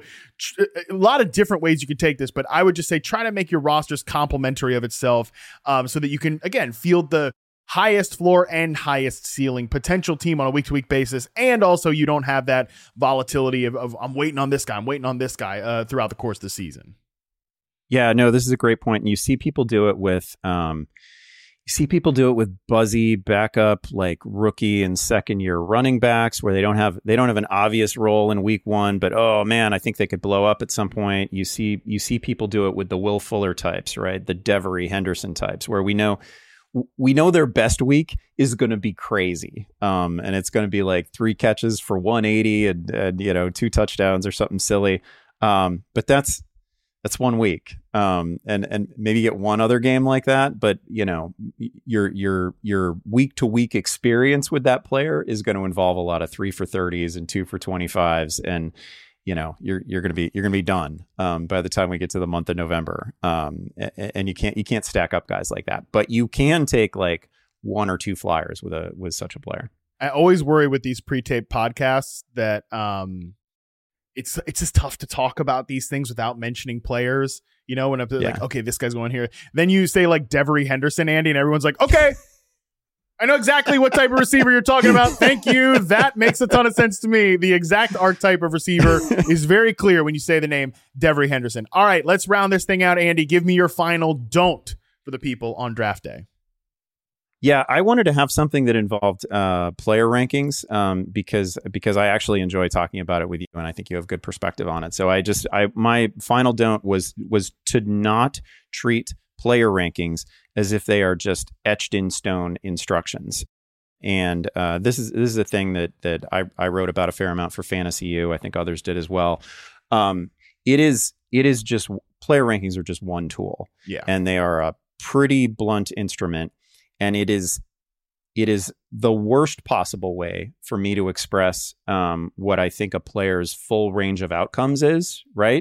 A: a lot of different ways you can take this, but I would just say, try to make your rosters complementary of itself um, so that you can, again, field the highest floor and highest ceiling potential team on a week to week basis. And also you don't have that volatility of, of I'm waiting on this guy, I'm waiting on this guy uh, throughout the course of the season.
B: Yeah, no, this is a great point. And you see people do it with, um, you see people do it with buzzy backup, like rookie and second year running backs, where they don't have they don't have an obvious role in week one, but oh man, I think they could blow up at some point. You see, you see people do it with the Will Fuller types, right? The Devery Henderson types, where we know we know their best week is going to be crazy, um, and it's going to be like three catches for one eighty and, and you know two touchdowns or something silly. Um, but that's That's one week, um, and and maybe get one other game like that. But you know, your your your week to week experience with that player is going to involve a lot of three for thirties and two for twenty fives, and you know you're you're going to be you're going to be done um, by the time we get to the month of November. Um, and, and you can't you can't stack up guys like that, but you can take like one or two flyers with a with such a player.
A: I always worry with these pre-taped podcasts that. Um... It's it's just tough to talk about these things without mentioning players, you know, when I'm yeah. like, okay, this guy's going here. Then you say like Devery Henderson, Andy, and everyone's like, okay, I know exactly what type of receiver you're talking about. Thank you. That makes a ton of sense to me. The exact archetype of receiver is very clear when you say the name Devery Henderson. All right, let's round this thing out, Andy. Give me your final don't for the people on draft day.
B: Yeah, I wanted to have something that involved uh, player rankings um, because because I actually enjoy talking about it with you, and I think you have good perspective on it. So I just I my final don't was was to not treat player rankings as if they are just etched in stone instructions. And uh, this is this is a thing that that I, I wrote about a fair amount for Fantasy U. I think others did as well. Um, it is it is just player rankings are just one tool,
A: yeah,
B: and they are a pretty blunt instrument. And it is it is the worst possible way for me to express um, what I think a player's full range of outcomes is, right?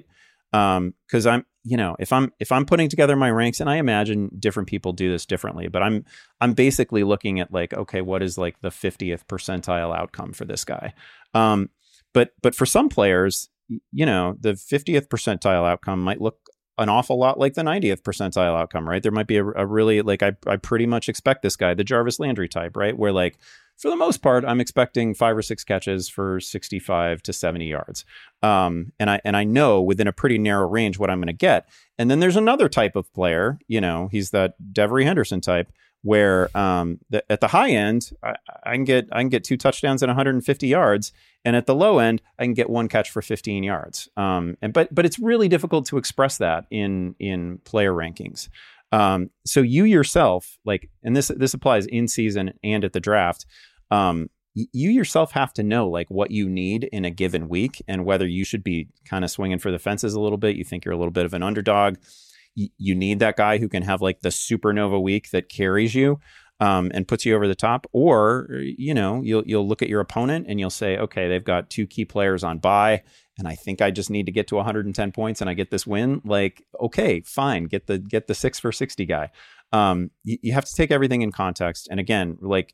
B: Um, cause I'm, you know, if I'm, if I'm putting together my ranks, and I imagine different people do this differently, but I'm, I'm basically looking at like, okay, what is like the fiftieth percentile outcome for this guy? Um, but, but for some players, you know, the fiftieth percentile outcome might look an awful lot like the ninetieth percentile outcome, right? There might be a, a really, like, I, I pretty much expect this guy, the Jarvis Landry type, right? Where like, for the most part, I'm expecting five or six catches for sixty-five to seventy yards. Um, and I and I know within a pretty narrow range what I'm going to get. And then there's another type of player, you know, he's that Devery Henderson type, where um, the, at the high end, I, I can get I can get two touchdowns and one hundred fifty yards, and at the low end, I can get one catch for fifteen yards. Um, and but but it's really difficult to express that in in player rankings. Um, so you yourself, like, and this this applies in season and at the draft. Um, you yourself have to know like what you need in a given week and whether you should be kind of swinging for the fences a little bit. You think you're a little bit of an underdog. You, you need that guy who can have like the supernova week that carries you um, and puts you over the top. Or, you know, you'll, you'll look at your opponent and you'll say, okay, they've got two key players on bye, and I think I just need to get to one hundred ten points and I get this win. Like, okay, fine. Get the, get the six for sixty guy. Um, you, you have to take everything in context. And again, like,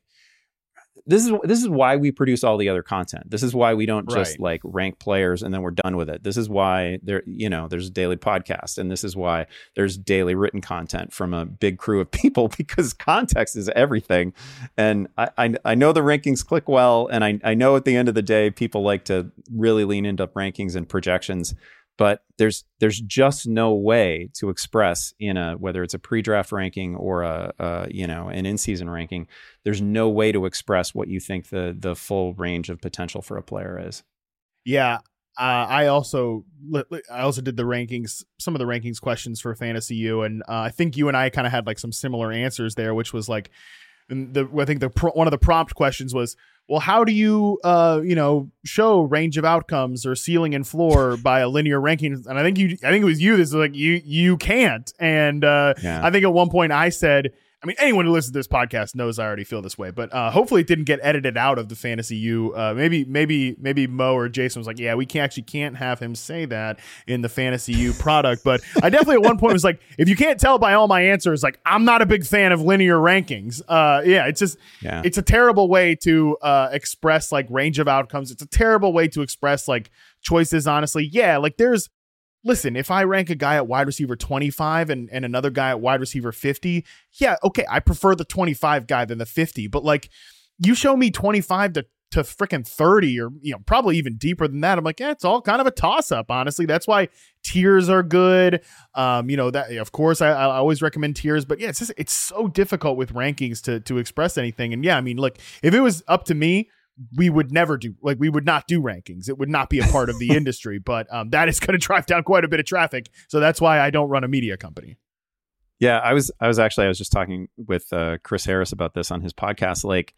B: This is this is why we produce all the other content. This is why we don't just
A: Right.
B: like rank players and then we're done with it. This is why there, you know, there's a daily podcast, and this is why there's daily written content from a big crew of people, because context is everything. And I I, I know the rankings click well, and I I know at the end of the day people like to really lean into rankings and projections. But there's there's just no way to express in a, whether it's a pre-draft ranking or a, a you know an in-season ranking, there's no way to express what you think the the full range of potential for a player is.
A: Yeah, uh, I also I also did the rankings, some of the rankings questions for Fantasy U, and uh, I think you and I kind of had like some similar answers there, which was like, the I think the pro, one of the prompt questions was, well, how do you, uh, you know, show range of outcomes or ceiling and floor by a linear ranking? And I think you, I think it was you. This is like you, you can't. And uh,
B: Yeah.
A: I think at one point I said, I mean, anyone who listens to this podcast knows I already feel this way, but uh, hopefully it didn't get edited out of the Fantasy U. Uh, maybe, maybe, maybe Mo or Jason was like, yeah, we can actually can't have him say that in the Fantasy U product. But I definitely at one point was like, if you can't tell by all my answers, like, I'm not a big fan of linear rankings. Uh, yeah, it's just,
B: Yeah.
A: it's a terrible way to uh, express like range of outcomes. It's a terrible way to express like choices, honestly. Yeah, like there's, listen, if I rank a guy at wide receiver twenty-five and, and another guy at wide receiver fifty, yeah, okay, I prefer the twenty-five guy than the fifty. But like, you show me twenty-five to to freaking thirty, or you know, probably even deeper than that, I'm like, yeah, it's all kind of a toss up. Honestly, that's why tiers are good. Um, you know that of course I, I always recommend tiers, but yeah, it's just it's so difficult with rankings to to express anything. And yeah, I mean, look, if it was up to me, we would never do like we would not do rankings. It would not be a part of the industry, but um, that is going to drive down quite a bit of traffic. So that's why I don't run a media company.
B: Yeah, I was I was actually I was just talking with uh, Chris Harris about this on his podcast. Like,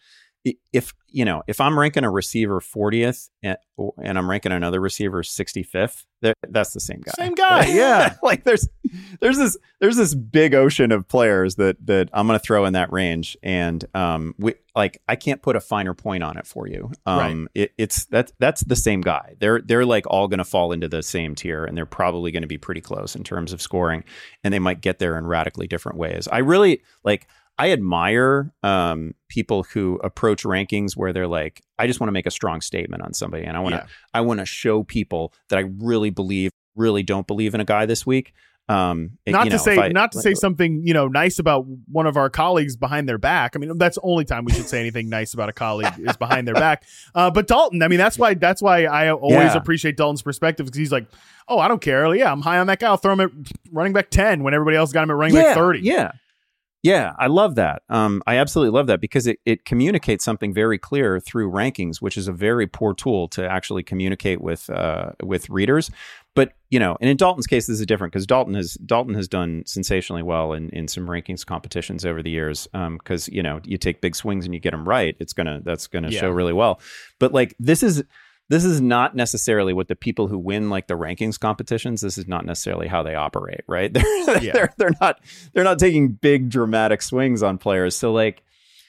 B: if you know if I'm ranking a receiver fortieth and, and I'm ranking another receiver sixty-fifth, that's the same guy.
A: Same guy,
B: like,
A: yeah.
B: Like there's there's this there's this big ocean of players that that I'm going to throw in that range, and um, we like I can't put a finer point on it for you. Um,
A: Right.
B: it, it's that that's the same guy. They're they're like all going to fall into the same tier, and they're probably going to be pretty close in terms of scoring, and they might get there in radically different ways. I really like. I admire um, people who approach rankings where they're like, I just want to make a strong statement on somebody, and I want to,
A: Yeah.
B: I want to show people that I really believe, really don't believe in a guy this week. Um,
A: Not
B: you
A: to
B: know,
A: say,
B: if I-
A: not to say something, you know, nice about one of our colleagues behind their back. I mean, that's the only time we should say anything nice about a colleague is behind their back. Uh, but Dalton, I mean, that's why, that's why I always
B: Yeah.
A: appreciate Dalton's perspective, because he's like, oh, I don't care. Yeah, I'm high on that guy. I'll throw him at running back ten when everybody else got him at running
B: yeah,
A: back thirty.
B: Yeah. Yeah, I love that. Um, I absolutely love that, because it, it communicates something very clear through rankings, which is a very poor tool to actually communicate with uh, with readers. But you know, and in Dalton's case, this is different, because Dalton has Dalton has done sensationally well in, in some rankings competitions over the years. Because um, you know, you take big swings and you get them right, it's gonna that's gonna
A: Yeah.
B: show really well. But like this is. This is not necessarily what the people who win like the rankings competitions. This is not necessarily how they operate, right? They're
A: Yeah.
B: they're they're not they're not taking big dramatic swings on players. So like,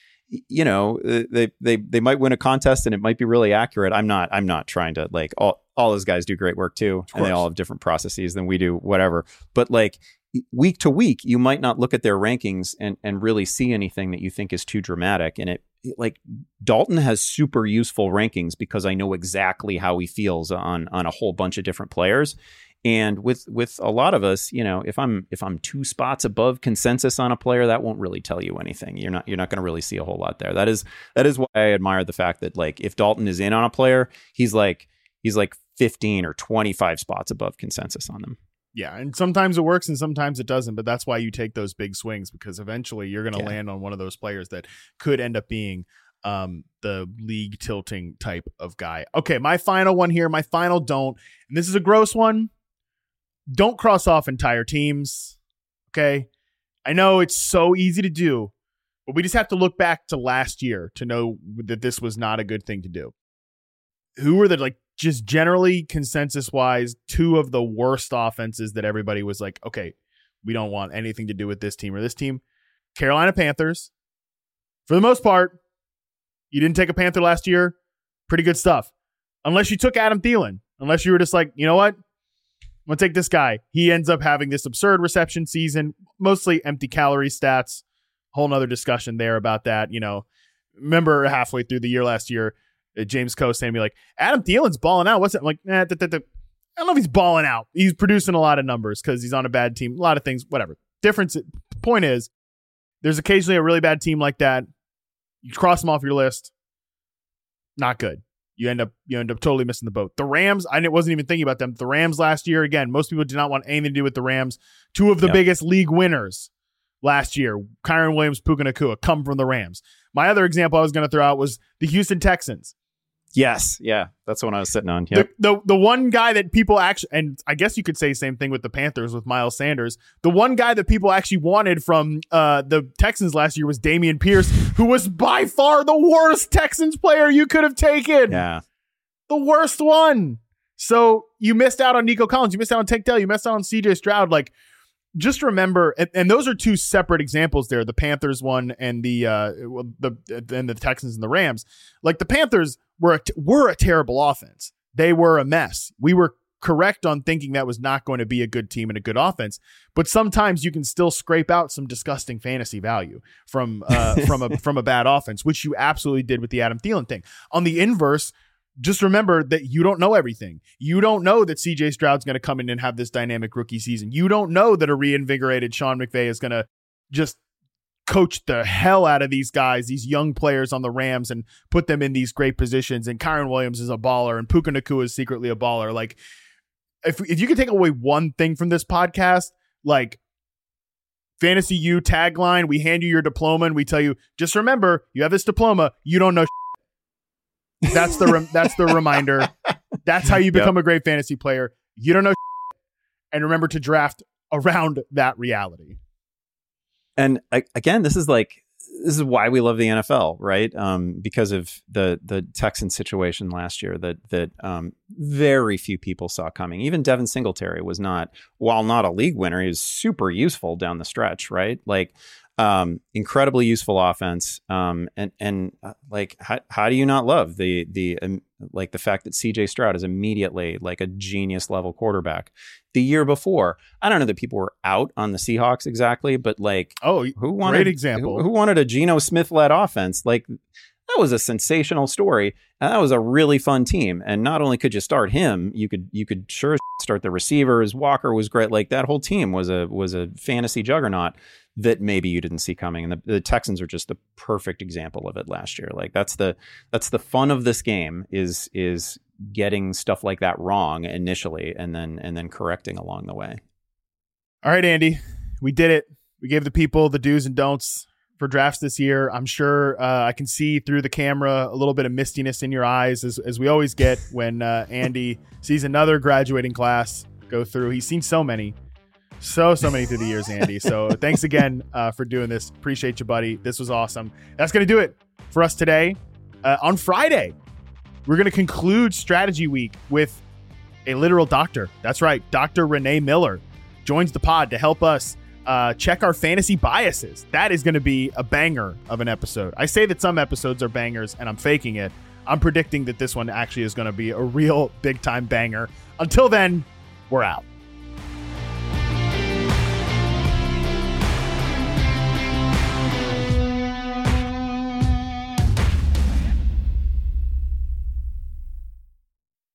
B: you know, they they they might win a contest and it might be really accurate. I'm not I'm not trying to like all all those guys do great work too, and they all have different processes than we do, whatever. But like week to week, you might not look at their rankings and and really see anything that you think is too dramatic. And it like Dalton has super useful rankings because I know exactly how he feels on on a whole bunch of different players. And with with a lot of us, you know, if I'm if I'm two spots above consensus on a player, that won't really tell you anything. You're not you're not going to really see a whole lot there. That is that is why I admire the fact that like if Dalton is in on a player, he's like he's like fifteen or twenty-five spots above consensus on them.
A: Yeah, and sometimes it works and sometimes it doesn't, but that's why you take those big swings, because eventually you're going to
B: Yeah.
A: land on one of those players that could end up being um, the league tilting type of guy. Okay, my final one here, my final don't, and this is a gross one. Don't cross off entire teams, okay? I know it's so easy to do, but we just have to look back to last year to know that this was not a good thing to do. Who were the, like, just generally consensus-wise, two of the worst offenses that everybody was like, okay, we don't want anything to do with this team or this team? Carolina Panthers. For the most part, you didn't take a Panther last year. Pretty good stuff. Unless you took Adam Thielen. Unless you were just like, you know what? I'm going to take this guy. He ends up having this absurd reception season, mostly empty calorie stats. Whole nother discussion there about that. You know, remember halfway through the year last year, uh, James Coe saying to me like, Adam Thielen's balling out. What's it? I'm like, nah, da, da, da. I don't know if he's balling out. He's producing a lot of numbers because he's on a bad team. A lot of things, whatever. Difference. Point is, there's occasionally a really bad team like that. You cross them off your list. Not good. You end up you end up totally missing the boat. The Rams, I wasn't even thinking about them. The Rams last year, again, most people did not want anything to do with the Rams. Two of the
B: Yep.
A: biggest league winners last year, Kyren Williams, Puka Nacua, come from the Rams. My other example I was going to throw out was the Houston Texans.
B: Yes, yeah, that's the one I was sitting on. Yep.
A: The, the the one guy that people actually, and I guess you could say the same thing with the Panthers with Miles Sanders. The one guy that people actually wanted from uh, the Texans last year was Dameon Pierce, who was by far the worst Texans player you could have taken.
B: Yeah.
A: The worst one. So you missed out on Nico Collins. You missed out on Tank Dell. You missed out on C J Stroud. Like, just remember, and, and those are two separate examples there. The Panthers one and the uh, the and the Texans and the Rams. Like the Panthers were a, were a terrible offense. They were a mess. We were correct on thinking that was not going to be a good team and a good offense. But sometimes you can still scrape out some disgusting fantasy value from uh, from a from a bad offense, which you absolutely did with the Adam Thielen thing. On the inverse, just remember that you don't know everything. You don't know that C J Stroud's going to come in and have this dynamic rookie season. You don't know that a reinvigorated Sean McVay is going to just coach the hell out of these guys, these young players on the Rams, and put them in these great positions. And Kyren Williams is a baller, and Puka Nacua is secretly a baller. Like, if if you could take away one thing from this podcast, like Fantasy U tagline, we hand you your diploma and we tell you, just remember, you have this diploma, you don't know. That's the rem- that's the reminder. That's how you become yep. a great fantasy player. You don't know, and remember to draft around that reality.
B: And I, again, this is like this is why we love the N F L, right? Um, because of the the Texans situation last year that that um, very few people saw coming. Even Devin Singletary was not, while not a league winner, he was super useful down the stretch, right? Like. Um, incredibly useful offense. Um, and, and uh, like, how, how do you not love the, the, um, like the fact that C J Stroud is immediately like a genius level quarterback? The year before, I don't know that people were out on the Seahawks exactly, but like,
A: oh,
B: who wanted,
A: great example.
B: Who, who wanted a Geno Smith led offense? Like, that was a sensational story. And that was a really fun team. And not only could you start him, you could, you could sure start the receivers. Walker was great. Like that whole team was a, was a fantasy juggernaut that maybe you didn't see coming. And the, the Texans are just the perfect example of it last year. Like that's the, that's the fun of this game is, is getting stuff like that wrong initially and then, and then correcting along the way.
A: All right, Andy, we did it. We gave the people the do's and don'ts for drafts this year. I'm sure uh, I can see through the camera a little bit of mistiness in your eyes as, as we always get when uh, Andy sees another graduating class go through. He's seen so many. So, so many through the years, Andy. So thanks again uh, for doing this. Appreciate you, buddy. This was awesome. That's going to do it for us today. Uh, on Friday, we're going to conclude Strategy Week with a literal doctor. That's right. Doctor Renee Miller joins the pod to help us uh, check our fantasy biases. That is going to be a banger of an episode. I say that some episodes are bangers and I'm faking it. I'm predicting that this one actually is going to be a real big time banger. Until then, we're out.